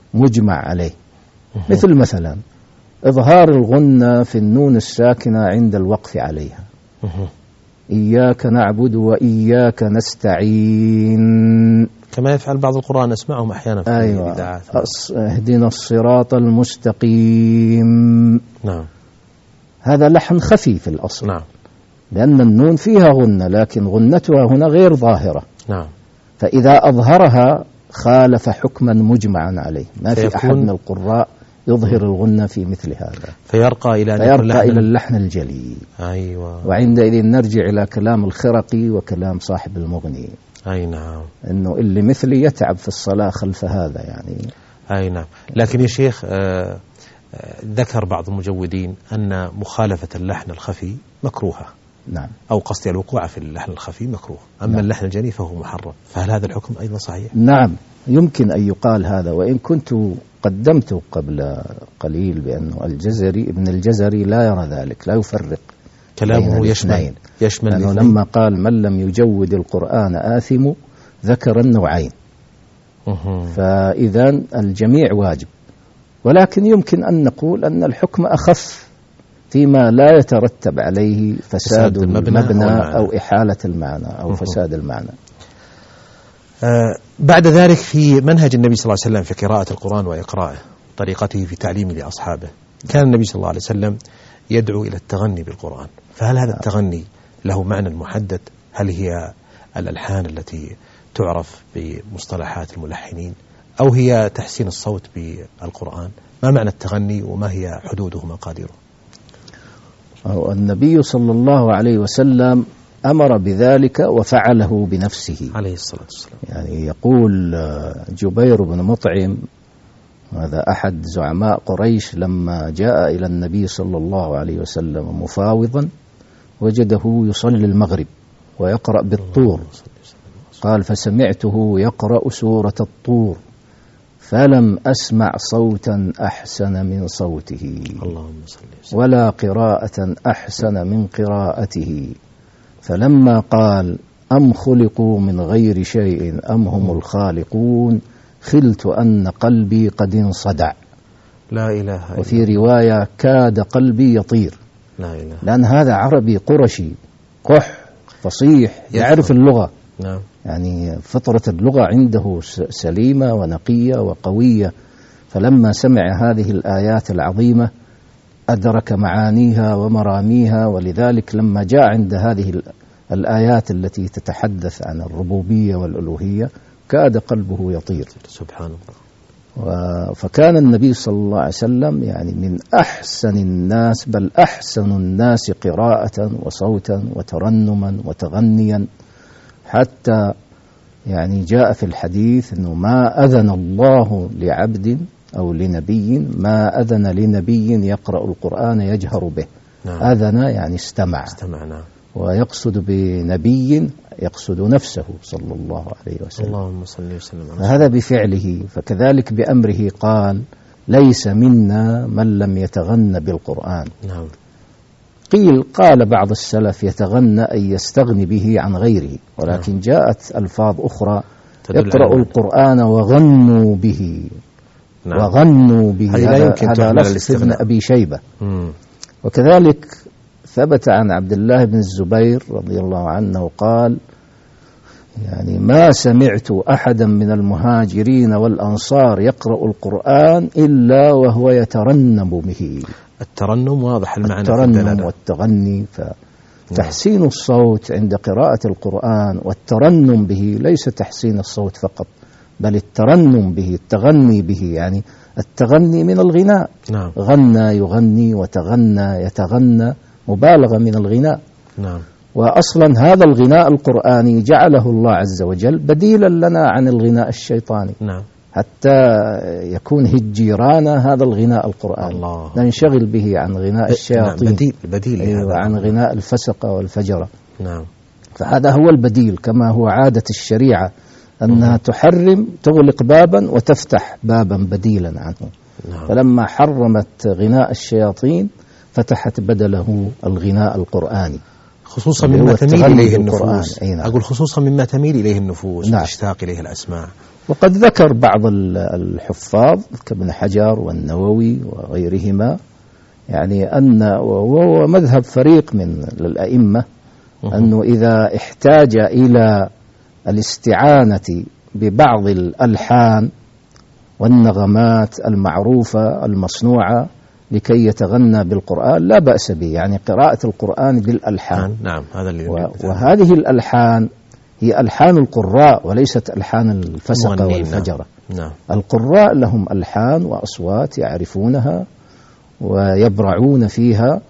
مجمع عليه، مثلا إظهار الغنة في النون الساكنة عند الوقف عليها، إياك نعبد وإياك نستعين، كما يفعل بعض القرآن نسمعهم أحيانا في الإذاعات. اهدنا الصراط المستقيم. نعم. هذا لحن خفي في الأصل. نعم. لأن النون فيها غنة، لكن غنتها هنا غير ظاهرة. نعم. فإذا أظهرها خالف حكما مجمعا عليه، ما في أحد من القراء يظهر الغنة في مثل هذا، فيرقى إلى اللحن الجلي. أيوة. وعندئذ نرجع إلى كلام الخرقي وكلام صاحب المغني. أي نعم. إنه اللي مثلي يتعب في الصلاة خلف هذا يعني. أي نعم. لكن يا شيخ ذكر بعض المجودين أن مخالفة اللحن الخفي مكروهة. نعم. أو قصد الوقوع في اللحن الخفي مكروه، أما نعم. اللحن الجلي فهو محرم، فهل هذا الحكم أيضا صحيح؟ نعم، يمكن أن يقال هذا، وإن كنت قدمت قبل قليل بأن ابن الجزري لا يرى ذلك، لا يفرق كلامه يشمل لأنه لما قال من لم يجود القرآن آثم ذكر النوعين، فإذا الجميع واجب، ولكن يمكن أن نقول أن الحكم أخف فيما لا يترتب عليه فساد المبنى أو إحالة المعنى أو فساد المعنى. بعد ذلك في منهج النبي صلى الله عليه وسلم في قراءة القرآن وإقراءه، طريقته في تعليمه لأصحابه، كان النبي صلى الله عليه وسلم يدعو إلى التغني بالقرآن، فهل هذا التغني له معنى محدد؟ هل هي الألحان التي تعرف بمصطلحات الملحنين، أو هي تحسين الصوت بالقرآن؟ ما معنى التغني وما هي حدوده ومقاديره؟ النبي صلى الله عليه وسلم أمر بذلك وفعله بنفسه عليه الصلاة والسلام. يعني يقول جبير بن مطعم، هذا أحد زعماء قريش، لما جاء إلى النبي صلى الله عليه وسلم مفاوضا وجده يصلي المغرب ويقرأ بالطور، قال فسمعته يقرأ سورة الطور فلم أسمع صوتا أحسن من صوته ولا قراءة أحسن من قراءته، فلما قال أم خلقوا من غير شيء أم هم الخالقون خلت أن قلبي قد انصدع. لا إله إلا الله. وفي رواية كاد قلبي يطير. لا إله. لأن هذا عربي قرشي قح فصيح يعرف اللغة. نعم. يعني فطرة اللغة عنده سليمة ونقية وقوية، فلما سمع هذه الآيات العظيمة أدرك معانيها ومراميها، ولذلك لما جاء عند هذه الآيات التي تتحدث عن الربوبية والألوهية كاد قلبه يطير. سبحان الله. فكان النبي صلى الله عليه وسلم يعني من أحسن الناس، بل أحسن الناس قراءة وصوتا وترنما وتغنيا، حتى يعني جاء في الحديث أنه ما أذن الله لعبد أو لنبي، ما أذن لنبي يقرأ القرآن يجهر به. نعم. أذن يعني استمع. نعم. ويقصد بنبي يقصد نفسه صلى الله عليه وسلم. اللهم صل وسلم على هذا بفعله. فكذلك بأمره قال ليس منا من لم يتغنى بالقرآن. نعم. قال بعض السلف يتغنى أن يستغني به عن غيره، ولكن جاءت ألفاظ أخرى اقرأوا القرآن وغنوا به. نعم. وغنوا به هذا لفظ ابن أبي شيبة. وكذلك ثبت عن عبد الله بن الزبير رضي الله عنه قال يعني ما سمعت أحدا من المهاجرين والأنصار يقرأ القرآن إلا وهو يترنم به. الترنم واضح المعنى، الترنم والتغني. فتحسين الصوت عند قراءة القرآن والترنم به ليس تحسين الصوت فقط، بل الترنم به، التغني به، يعني التغني من الغناء. نعم. غنى يغني وتغنى يتغنى، مبالغة من الغناء. نعم. وأصلا هذا الغناء القرآني جعله الله عز وجل بديلا لنا عن الغناء الشيطاني. نعم. حتى يكون هجيرانا هذا الغناء القرآني، الله. ننشغل به عن غناء الشياطين. بديل أيوة، عن غناء الفسقة والفجرة. نعم. فهذا هو البديل، كما هو عادة الشريعة أنها تحرم، تغلق بابا وتفتح بابا بديلا عنه. نعم. فلما حرمت غناء الشياطين فتحت بدله الغناء القرآني، خصوصا مما تميل إليه النفوس. نعم. أقول خصوصا مما تميل إليه النفوس. نعم. وتشتاق إليه الأسماع. وقد ذكر بعض الحفاظ كابن حجر والنووي وغيرهما يعني أن وهو مذهب فريق من الأئمة أنه إذا احتاج إلى الاستعانة ببعض الألحان والنغمات المعروفة المصنوعة لكي يتغنى بالقرآن لا بأس به، يعني قراءة القرآن بالألحان. نعم هذا اللي وهذه الألحان هي ألحان القراء وليست ألحان الفسقة والفجرة. نعم. القراء لهم ألحان وأصوات يعرفونها ويبرعون فيها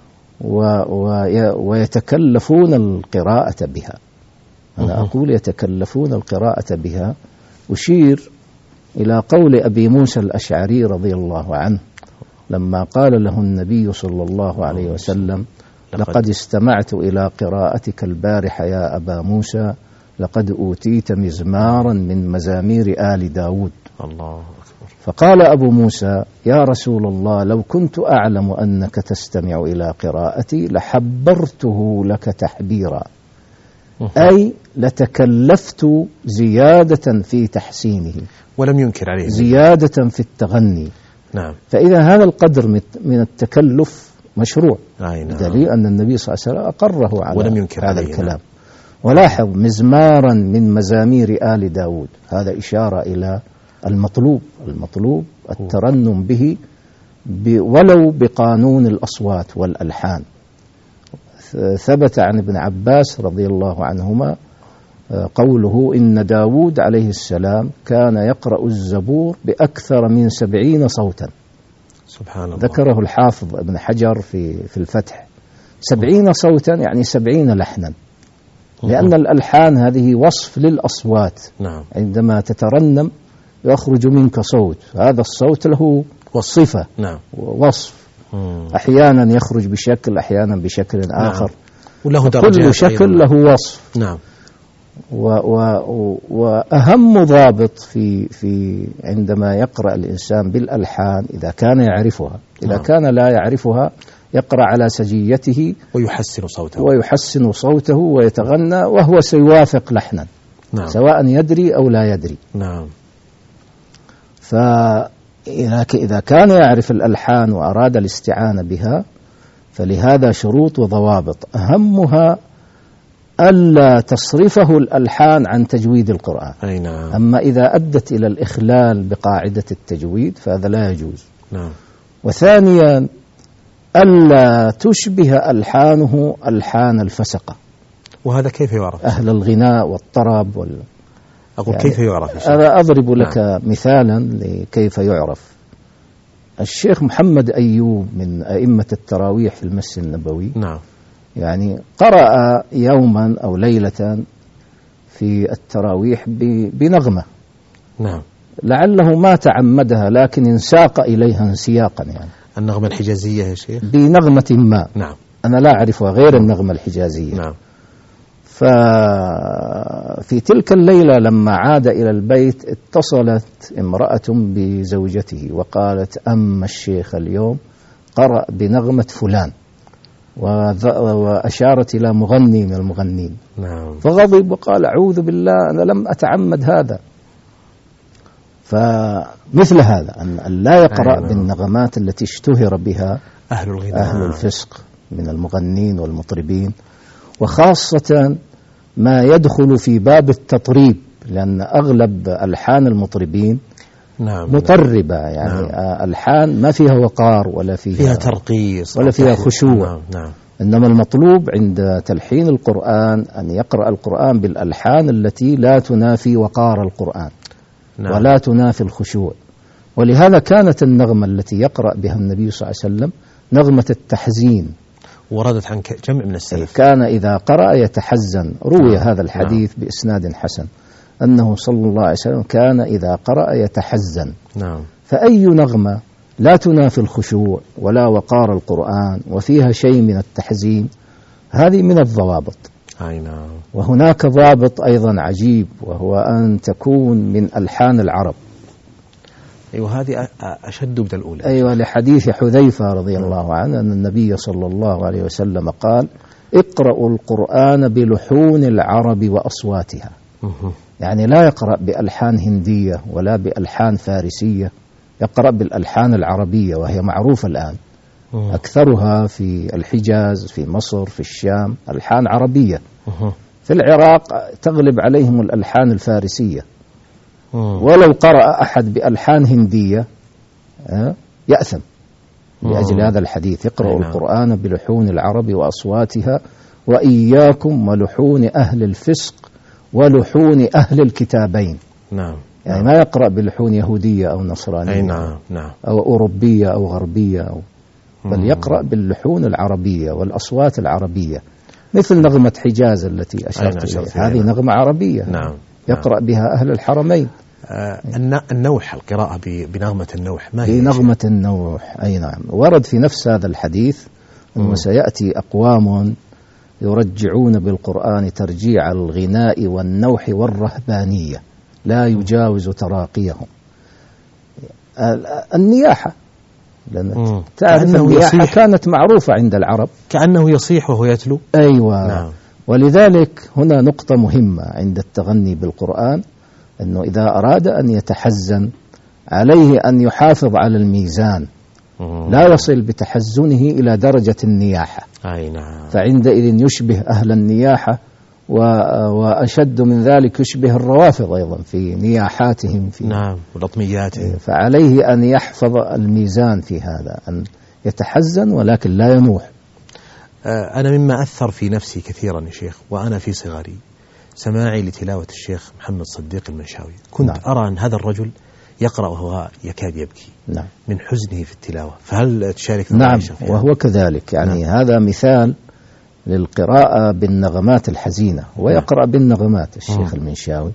ويتكلفون القراءة بها. أنا أقول يتكلفون القراءة بها. أشير إلى قول أبي موسى الأشعري رضي الله عنه لما قال له النبي صلى الله عليه وسلم: لقد استمعت إلى قراءتك البارحة يا أبا موسى، لقد أوتيت مزمارا من مزامير آل داود. الله أكبر. فقال أبو موسى: يا رسول الله، لو كنت أعلم أنك تستمع إلى قراءتي لحبرته لك تحبيرا، أي لتكلفت زيادة في تحسينه، ولم ينكر عليه زيادة في التغني. نعم. فإذا هذا القدر من التكلف مشروع، نعم. بدليل أن النبي صلى الله عليه وسلم أقره على ولم ينكر هذا عليه. الكلام. نعم. ولاحظ مزمارا من مزامير آل داود، هذا إشارة إلى المطلوب الترنم به ولو بقانون الأصوات والألحان. ثبت عن ابن عباس رضي الله عنهما قوله: إن داود عليه السلام كان يقرأ الزبور بأكثر من 70 صوتا. سبحان الله. ذكره الحافظ ابن حجر في الفتح. 70 صوتا يعني 70 لحنا، لأن الألحان هذه وصف للأصوات. نعم. عندما تترنم يخرج منك صوت، هذا الصوت له صفة. نعم. وصف. أحيانا يخرج بشكل، أحيانا بشكل آخر. نعم. وله درجات، كل شكل له وصف. نعم. وأهم ضابط في عندما يقرأ الإنسان بالألحان إذا كان يعرفها، إذا كان لا يعرفها يقرأ على سجيته ويحسن صوته ويتغنى وهو سيوافق لحنا. نعم. سواء يدري أو لا يدري. نعم. فإذا كان يعرف الألحان وأراد الاستعانة بها فلهذا شروط وضوابط، أهمها ألا تصرفه الألحان عن تجويد القرآن. أي نعم. أما إذا أدت إلى الإخلال بقاعدة التجويد فهذا لا يجوز. نعم. وثانيا ألا تشبه ألحانه ألحان الفسقة. وهذا كيف يعرف؟ أهل الغناء والطرب أقول يعني كيف يعرف؟ أنا أضرب لك مثالا لكيف يعرف. الشيخ محمد أيوب من أئمة التراويح في المسجد النبوي. نعم. يعني قرأ يوما أو ليلة في التراويح بنغمة. نعم. لعله ما تعمدها لكن انساق إليها انسياقا، يعني النغمة الحجازية يا شيخ؟ بنغمة ما. نعم. أنا لا أعرفها غير النغمة الحجازية. نعم. ففي تلك الليلة لما عاد إلى البيت اتصلت امرأة بزوجته وقالت: أما الشيخ اليوم قرأ بنغمة فلان، وأشارت إلى مغني من المغنين. نعم. فغضب وقال: أعوذ بالله، أنا لم أتعمد هذا. فمثل هذا أن لا يقرأ بالنغمات التي اشتهر بها أهل الفسق من المغنين والمطربين، وخاصة ما يدخل في باب التطريب، لأن أغلب ألحان المطربين مطربة، يعني ألحان ما فيها وقار ولا فيها ترقيص ولا فيها خشوع. نعم. إنما المطلوب عند تلحين القرآن أن يقرأ القرآن بالألحان التي لا تنافي وقار القرآن. نعم. ولا تنافي الخشوع. ولهذا كانت النغمة التي يقرأ بها النبي صلى الله عليه وسلم نغمة التحزين، وردت عن جمع من السلف. كان إذا قرأ يتحزن. روي هذا الحديث بإسناد حسن أنه صلى الله عليه وسلم كان إذا قرأ يتحزن. نعم. فأي نغمة لا تنافي الخشوع ولا وقار القرآن وفيها شيء من التحزين هذه من الضوابط. نعم. وهناك ضابط أيضا عجيب، وهو أن تكون من ألحان العرب. أيوة، هذه أشد من الأولى. أيوة، لحديث حذيفة رضي الله عنه أن النبي صلى الله عليه وسلم قال: اقرأوا القرآن بلحون العرب وأصواتها. يعني لا يقرأ بألحان هندية ولا بألحان فارسية، يقرأ بالألحان العربية وهي معروفة الآن. أكثرها في الحجاز، في مصر، في الشام ألحان عربية. في العراق تغلب عليهم الألحان الفارسية. ولو قرأ أحد بألحان هندية يأثم لأجل هذا الحديث: يقرأ القرآن بلحون العرب وأصواتها وإياكم ولحون أهل الفسق ولحون أهل الكتابين. نعم. يعني ما يقرأ بلحون يهودية أو نصرانية أو أوروبية أو غربية بل يقرأ باللحون العربية والأصوات العربية، مثل نغمة حجاز التي أشرت إليها، هذه نغمة عربية. نعم. يقرأ بها أهل الحرمين. النوح، القراءة بنغمة النوح، ما هي؟ بنغمة النوح، أي نعم. ورد في نفس هذا الحديث أنه سيأتي أقوام يرجعون بالقرآن ترجيع الغناء والنوح والرهبانية لا يجاوز تراقيهم. النياحة، لأن تعرف النياحة كانت معروفة عند العرب، كأنه يصيح وهو يتلو. أيوة. نعم. ولذلك هنا نقطة مهمة عند التغني بالقرآن، أنه إذا أراد أن يتحزن عليه أن يحافظ على الميزان، لا يصل بتحزنه إلى درجة النياحة. أي نعم. فعندئذ يشبه أهل النياحة، وأشد من ذلك يشبه الروافض أيضا في نياحاتهم في نعم ولطمياتهم. فعليه أن يحفظ الميزان في هذا، أن يتحزن ولكن لا ينوح. أنا مما أثر في نفسي كثيرا يا شيخ وأنا في صغري سماعي لتلاوة الشيخ محمد صديق المنشاوي. كنت أرى أن هذا الرجل يقرأ وهو يكاد يبكي من حزنه في التلاوة. فهل تشارك؟ نعم، وهو كذلك. يعني هذا مثال للقراءة بالنغمات الحزينة، ويقرأ بالنغمات الشيخ المنشاوي.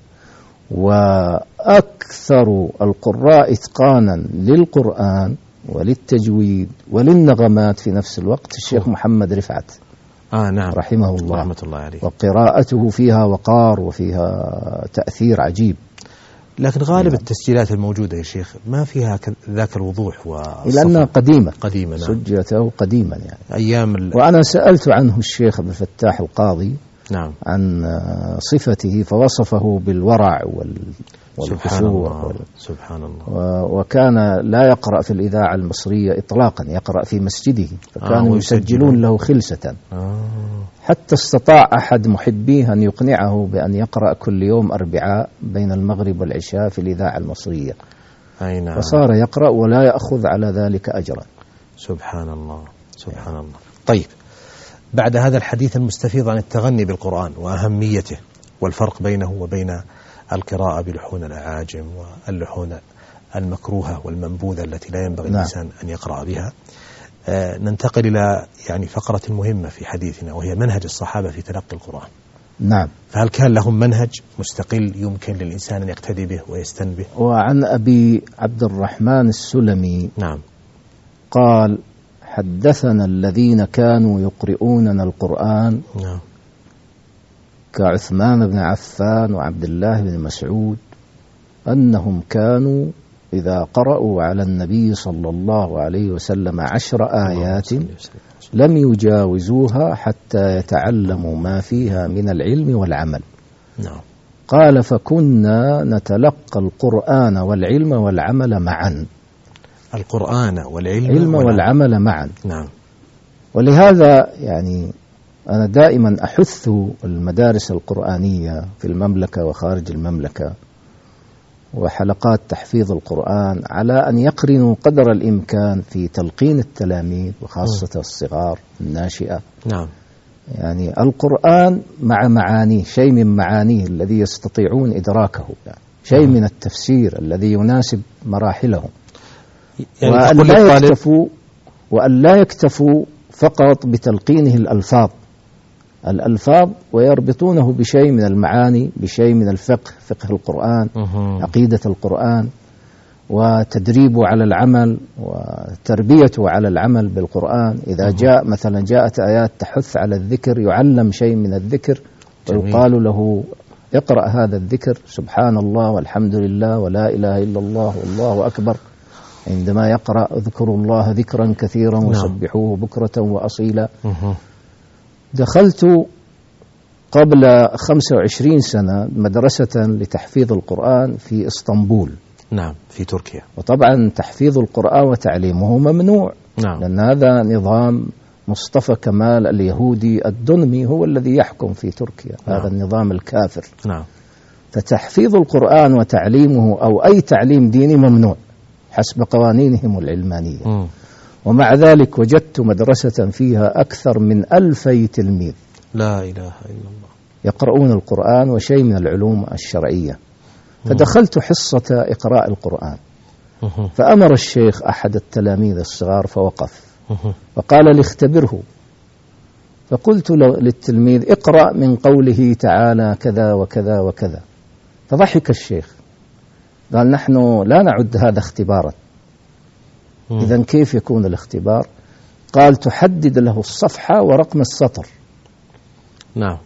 وأكثر القراء إتقانا للقرآن وللتجويد وللنغمات في نفس الوقت الشيخ محمد رفعت نعم رحمه الله، رحمة الله عليه. وقراءته فيها وقار وفيها تأثير عجيب. لكن غالب التسجيلات الموجودة يا شيخ ما فيها ذاك الوضوح لأنها قديمة. نعم. سجلته قديما يعني أيام وأنا سألت عنه الشيخ عبد الفتاح القاضي نعم عن صفته فوصفه بالورع والخشوع. سبحان الله. وكان لا يقرأ في الإذاعة المصرية إطلاقا، يقرأ في مسجده، فكانوا يسجلون له خلسة. حتى استطاع أحد محبيه أن يقنعه بأن يقرأ كل يوم أربعاء بين المغرب والعشاء في الإذاعة المصرية. أي نعم. فصار يقرأ ولا يأخذ على ذلك أجرا. سبحان الله سبحان الله. طيب، بعد هذا الحديث المستفيض عن التغني بالقرآن وأهميته والفرق بينه وبين القراءة بلحون الأعاجم واللحون المكروهة والمنبوذة التي لا ينبغي الإنسان أن يقرأ بها، ننتقل إلى يعني فقرة مهمة في حديثنا، وهي منهج الصحابة في تلقي القرآن. نعم. فهل كان لهم منهج مستقل يمكن للإنسان أن يقتدي به ويستن به؟ وعن أبي عبد الرحمن السلمي نعم قال: حدثنا الذين كانوا يقرؤوننا القرآن نعم كعثمان بن عفان وعبد الله بن مسعود أنهم كانوا إذا قرأوا على النبي صلى الله عليه وسلم 10 آيات لم يجاوزوها حتى يتعلموا ما فيها من العلم والعمل. نعم. قال: فكنا نتلقى القرآن والعلم والعمل معا. القرآن والعلم والعمل معا. نعم. ولهذا يعني أنا دائما أحث المدارس القرآنية في المملكة وخارج المملكة وحلقات تحفيظ القرآن على أن يقرنوا قدر الإمكان في تلقين التلاميذ وخاصة الصغار الناشئة. نعم. يعني القرآن مع معانيه، شيء من معانيه الذي يستطيعون إدراكه، يعني شيء من التفسير الذي يناسب مراحلهم، يعني وأن لا يكتفوا فقط بتلقينه الألفاظ ويربطونه بشيء من المعاني، بشيء من الفقه، فقه القرآن، عقيدة القرآن، وتدريبه على العمل وتربيته على العمل بالقرآن. إذا جاءت آيات تحث على الذكر يعلم شيء من الذكر ويقال له: اقرأ هذا الذكر، سبحان الله والحمد لله ولا إله إلا الله والله أكبر. عندما يقرأ: اذكروا الله ذكرا كثيرا وسبحوه بكرة وأصيلا. دخلت قبل 25 سنة مدرسة لتحفيظ القرآن في إسطنبول. نعم، في تركيا. وطبعا تحفيظ القرآن وتعليمه ممنوع. نعم. لأن هذا نظام مصطفى كمال اليهودي الدنمي هو الذي يحكم في تركيا. نعم. هذا النظام الكافر. نعم. فتحفيظ القرآن وتعليمه أو أي تعليم ديني ممنوع حسب قوانينهم العلمانية. ومع ذلك وجدت مدرسة فيها أكثر من 2000 تلميذ لا إله إلا الله يقرؤون القرآن وشيء من العلوم الشرعية. فدخلت حصة إقراء القرآن، فأمر الشيخ أحد التلاميذ الصغار فوقف وقال لي اختبره. فقلت للتلميذ اقرأ من قوله تعالى كذا وكذا وكذا. فضحك الشيخ قال نحن لا نعد هذا اختبارا. إذن كيف يكون الاختبار؟ قال تحدد له الصفحة ورقم السطر. نعم.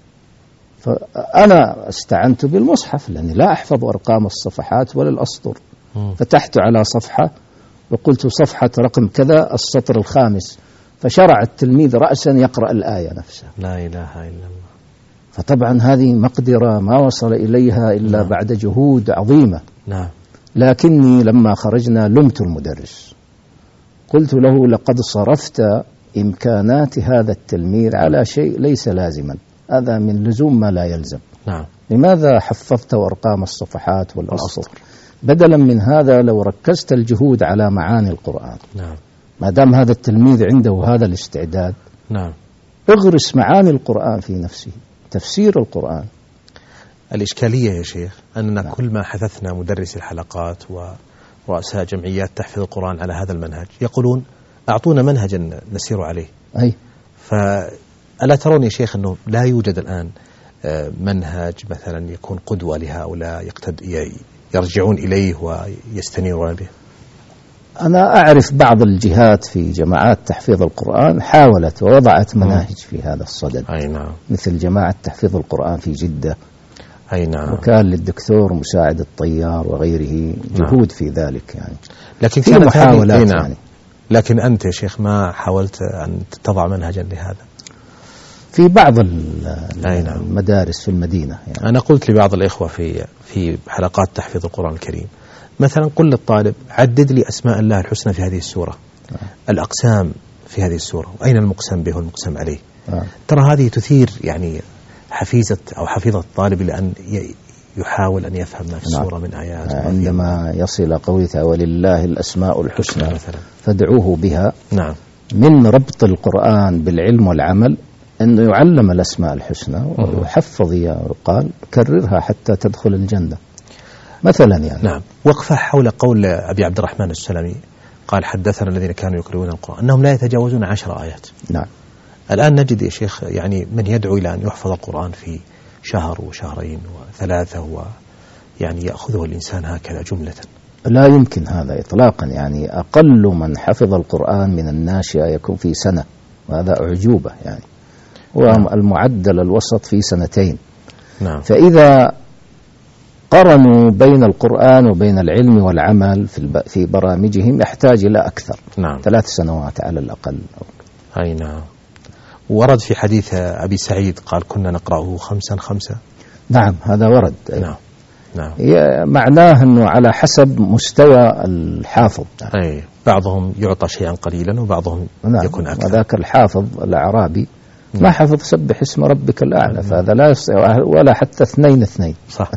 فأنا استعنت بالمصحف لأني لا أحفظ أرقام الصفحات ولا الأسطر. فتحت على صفحة وقلت صفحة رقم كذا السطر الخامس، فشرع التلميذ رأسا يقرأ الآية نفسها. لا إله إلا الله. فطبعا هذه مقدرة ما وصل إليها إلا نعم. بعد جهود عظيمة. نعم. لكني لما خرجنا لمت المدرس، قلت له لقد صرفت إمكانات هذا التلميذ على شيء ليس لازما، هذا من لزوم ما لا يلزم. نعم. لماذا حفظت أرقام الصفحات والأسطر؟ بدلا من هذا لو ركزت الجهود على معاني القرآن. نعم. ما دام هذا التلميذ عنده هذا الاستعداد، نعم، اغرس معاني القرآن في نفسه، تفسير القرآن. الإشكالية يا شيخ أننا نعم. كل ما حثثنا مدرسي الحلقات ورؤساء جمعيات تحفيظ القرآن على هذا المنهج يقولون أعطونا منهجا نسير عليه. أي. فألا ترون يا شيخ أنه لا يوجد الآن منهج مثلا يكون قدوة لهؤلاء يرجعون إليه ويستنيرون به؟ أنا أعرف بعض الجهات في جماعات تحفيظ القرآن حاولت ووضعت مناهج في هذا الصدد. أي نعم. مثل جماعة تحفيظ القرآن في جدة. أي نعم. وكان للدكتور مساعد الطيار وغيره جهود نعم. في ذلك يعني. لكن في محاولات نعم. يعني. لكن أنت يا شيخ ما حاولت أن تضع منهجا لهذا؟ في بعض المدارس في المدينة يعني. أنا قلت لبعض الإخوة في حلقات تحفيظ القرآن الكريم مثلا قل للطالب عدد لي أسماء الله الحسنى في هذه السورة، الأقسام في هذه السورة، وأين المقسم به والمقسم عليه. ترى هذه تثير يعني حفيظة الطالب لأن يحاول أن يفهم ما في السورة من آيات. عندما يصل قولها ولله الأسماء الحسنى مثلا فادعوه بها. نعم. من ربط القرآن بالعلم والعمل أنه يعلم الأسماء الحسنى ويحفظ يقال كررها حتى تدخل الجنة مثلا يعني. نعم. وقفة حول قول أبي عبد الرحمن السلمي قال حدثنا الذين كانوا يقرؤون القرآن أنهم لا يتجاوزون 10 آيات. نعم. الآن نجد يا شيخ يعني من يدعو إلى أن يحفظ القرآن في شهر وشهرين وثلاثة يعني يأخذه الإنسان هكذا جملة. لا يمكن هذا إطلاقا يعني. أقل من حفظ القرآن من الناشئة يكون في سنة، وهذا أعجوبة يعني. والمعدل الوسط في 2 نعم. فإذا قرنوا بين القرآن وبين العلم والعمل في برامجهم يحتاج إلى أكثر. نعم. 3 سنوات على الأقل. أي نعم. ورد في حديث أبي سعيد قال كنا نقرأه 5 نعم هذا ورد. نعم. نعم. معناه أنه على حسب مستوى الحافظ. أي. بعضهم يعطى شيئا قليلا وبعضهم نعم. يكون أكثر. وذاك الحافظ الأعرابي ما حفظ سبح اسم ربك الأعلى. فهذا لا يستطيع ولا حتى 2. صح.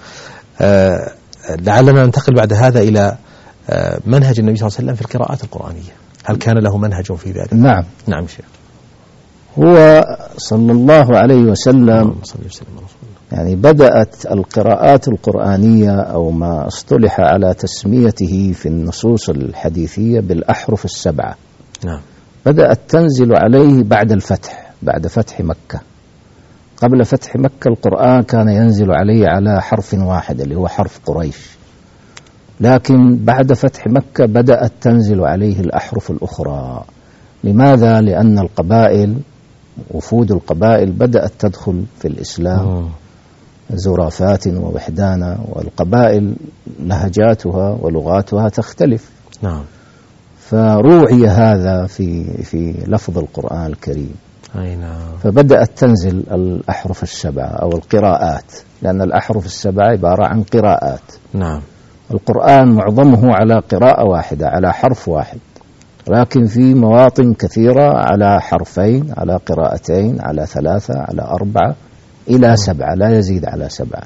لعلنا ننتقل بعد هذا إلى منهج النبي صلى الله عليه وسلم في القراءات القرآنية. هل كان له منهج في ذلك؟ نعم. نعم شيخ. هو صلى الله عليه وسلم يعني بدأت القراءات القرآنية أو ما اصطلح على تسميته في النصوص الحديثية بالأحرف ال7. نعم. بدأت تنزل عليه بعد فتح مكة. قبل فتح مكة القرآن كان ينزل عليه على حرف واحد اللي هو حرف قريش، لكن بعد فتح مكة بدأت تنزل عليه الأحرف الأخرى. لماذا؟ لأن القبائل وفود القبائل بدأت تدخل في الإسلام زرافات ووحدانا، والقبائل لهجاتها ولغاتها تختلف. نعم. فروعي هذا في لفظ القرآن الكريم. أي نعم. فبدأت تنزل الأحرف السبعة أو القراءات، لأن الأحرف السبعة عبارة عن قراءات. نعم. القرآن معظمه على قراءة واحدة، على حرف واحد، لكن في مواطن كثيرة على حرفين، على قراءتين، على 3، على 4 إلى 7، لا يزيد على 7.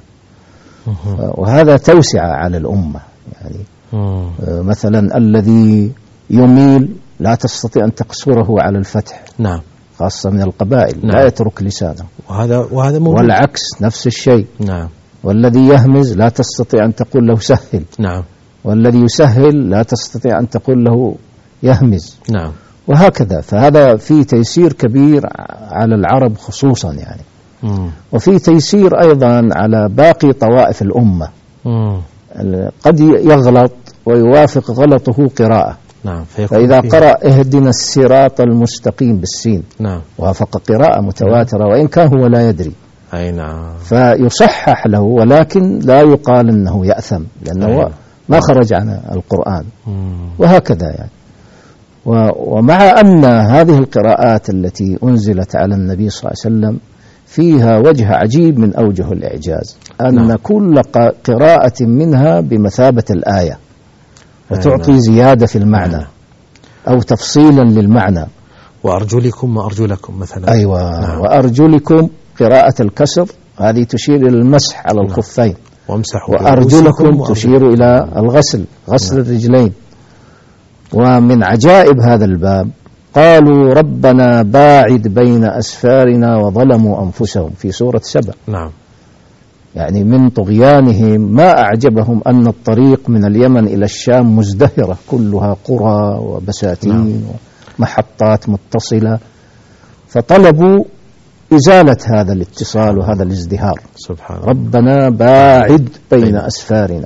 وهذا توسعة على الأمة. يعني مثلا الذي يميل لا تستطيع أن تقصره على الفتح. نعم. خاصة من القبائل. نعم. لا يترك لسانه. وهذا موجود. والعكس نفس الشيء. نعم. والذي يهمز لا تستطيع أن تقول له سهل. نعم. والذي يسهل لا تستطيع أن تقول له يهمز. نعم. وهكذا. فهذا فيه تيسير كبير على العرب خصوصا يعني. وفي تيسير أيضا على باقي طوائف الأمة. قد يغلط ويوافق غلطه قراءة. نعم. فإذا قرأ اهدنا الصراط المستقيم بالسين، نعم، وافق قراءة متواترة وإن كان هو لا يدري. أي نعم. فيصحح له، ولكن لا يقال أنه يأثم، لأنه ما خرج عن القرآن. وهكذا يعني. ومع أن هذه القراءات التي أنزلت على النبي صلى الله عليه وسلم فيها وجه عجيب من أوجه الإعجاز، أن كل قراءة منها بمثابة الآية، وتعطي زيادة في المعنى أو تفصيلا للمعنى. وأرجلكم وأرجلكم مثلا. أيوة. نعم. وأرجلكم قراءة الكسر هذه تشير إلى المسح على الخفين. وأرجلكم تشير إلى الغسل، غسل الرجلين. ومن عجائب هذا الباب قالوا ربنا باعد بين أسفارنا وظلموا أنفسهم في سورة 7. نعم. يعني من طغيانهم ما أعجبهم أن الطريق من اليمن إلى الشام مزدهرة كلها قرى وبساتين ومحطات متصلة، فطلبوا إزالة هذا الاتصال وهذا الازدهار. سبحان ربنا باعد بين أسفارنا.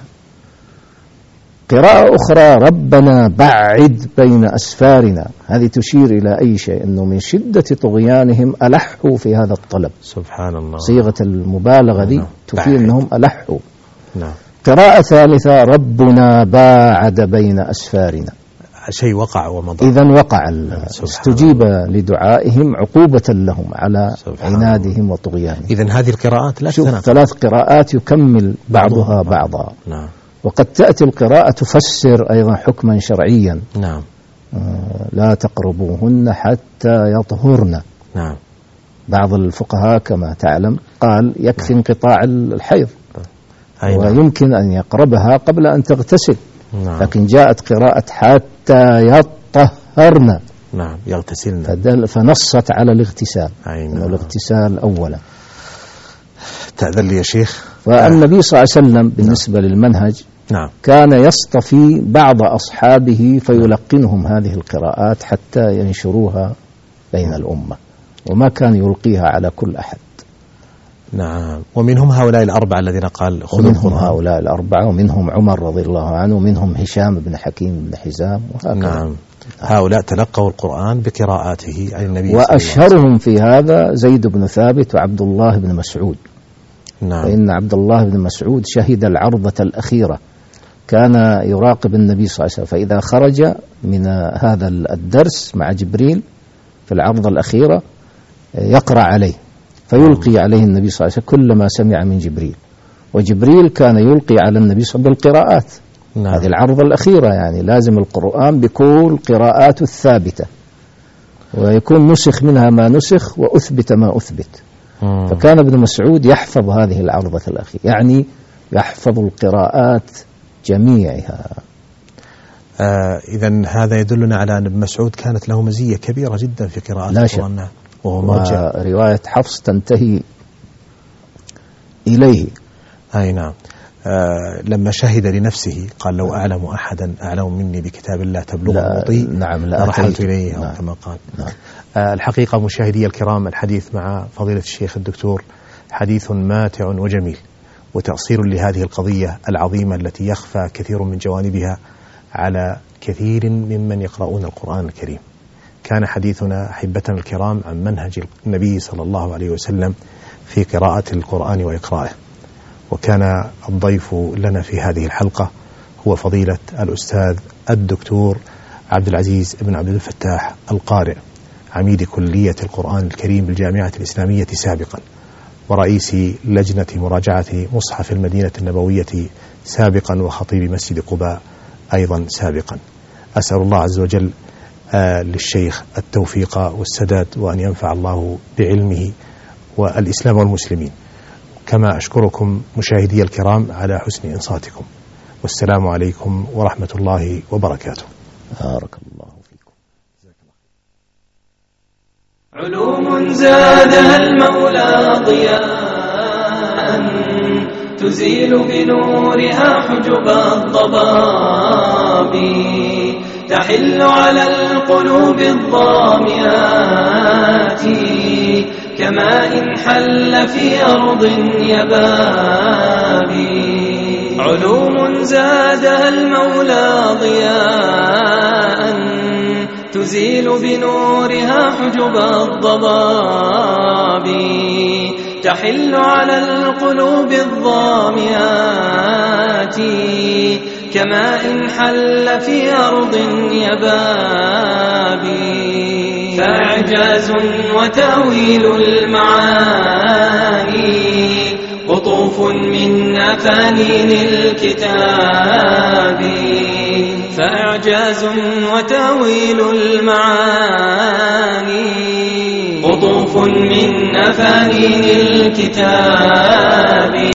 قراءة أخرى ربنا بعد بين أسفارنا، هذه تشير إلى أي شيء، أنه من شدة طغيانهم ألحوا في هذا الطلب. سبحان الله. صيغة المبالغة دي تفيد أنهم ألحوا. نعم. قراءة ثالثة ربنا باعد بين أسفارنا، شيء وقع ومضى. إذن وقع، استجيب لدعائهم عقوبة لهم على عنادهم وطغيانهم. إذن هذه القراءات لا تتناقض، 3 قراءات يكمل بعضها بعضا. نعم. وقد تأتي القراءة تفسر أيضا حكما شرعيا. نعم. لا تقربوهن حتى يطهرن. نعم. بعض الفقهاء كما تعلم قال يكفي انقطاع الحيض، ويمكن أن يقربها قبل أن تغتسل. نعم. لكن جاءت قراءة حتى يطهرن. نعم. يغتسلن، فنصت على الاغتسال. نعم. الاغتسال أولا. تأذن لي يا شيخ. والنبي صلى الله عليه وسلم بالنسبة للمنهج نعم كان يصطفي بعض أصحابه فيلقنهم هذه القراءات حتى ينشروها بين الأمة، وما كان يلقيها على كل أحد. نعم. ومنهم هؤلاء الأربعة الذين قال خذوا القرآن. ومنهم هؤلاء الأربعة، ومنهم عمر رضي الله عنه، ومنهم هشام بن حكيم بن حزام، وهكذا. نعم. هؤلاء تلقوا القرآن بقراءاته عن النبي. وأشهرهم في هذا زيد بن ثابت وعبد الله بن مسعود. نعم. فإن عبد الله بن مسعود شهد العرضة الأخيرة، كان يراقب النبي صلى الله عليه وسلم، فإذا خرج من هذا الدرس مع جبريل في العرضة الأخيرة يقرأ عليه، فيلقي عليه النبي صلى الله عليه وسلم كل ما سمع من جبريل. وجبريل كان يلقي على النبي صلى الله عليه وسلم بالقراءات. نعم. هذه العرضة الأخيرة، يعني لازم القرآن بكل قراءات الثابتة، ويكون نسخ منها ما نسخ وأثبت ما أثبت. فكان ابن مسعود يحفظ هذه العرضة الأخيرة، يعني يحفظ القراءات جميعها. إذن هذا يدلنا على أن ابن مسعود كانت له مزية كبيرة جدا في قراءة القرآن، وهو مرجع. ورواية حفص تنتهي إليه. أي نعم. لما شهد لنفسه قال لو أعلم أحدا أعلم مني بكتاب الله تبلغ المطيء لرحلت إليه، أو كما قال. نعم. الحقيقة مشاهدي الكرام، الحديث مع فضيلة الشيخ الدكتور حديث ماتع وجميل، وتأصيل لهذه القضية العظيمة التي يخفى كثير من جوانبها على كثير ممن يقرؤون القرآن الكريم. كان حديثنا أحبتنا الكرام عن منهج النبي صلى الله عليه وسلم في قراءة القرآن وإقرائه، وكان الضيف لنا في هذه الحلقة هو فضيلة الأستاذ الدكتور عبد العزيز بن عبد الفتاح القارئ، عميد كلية القرآن الكريم بالجامعة الإسلامية سابقا، ورئيس لجنة مراجعة مصحف المدينة النبوية سابقا، وخطيب مسجد قباء أيضا سابقا. أسأل الله عز وجل للشيخ التوفيق والسداد، وأن ينفع الله بعلمه والإسلام والمسلمين. كما أشكركم مشاهدي الكرام على حسن إنصاتكم، والسلام عليكم ورحمة الله وبركاته. بارك الله فيكم. علوم زادها المولى ضياء تزيل بنورها حجب الضباب، تحل على القلوب الضاميات كماء حل في أرض يبابي. علوم زادها المولى ضياء تزيل بنورها حجب الضباب، تحل على القلوب الضاميات كماء حل في أرض يبابي. فإعجاز وتأويل المعاني قطوف من أفانين الكتاب. فإعجاز وتأويل المعاني قطوف من أفانين الكتاب.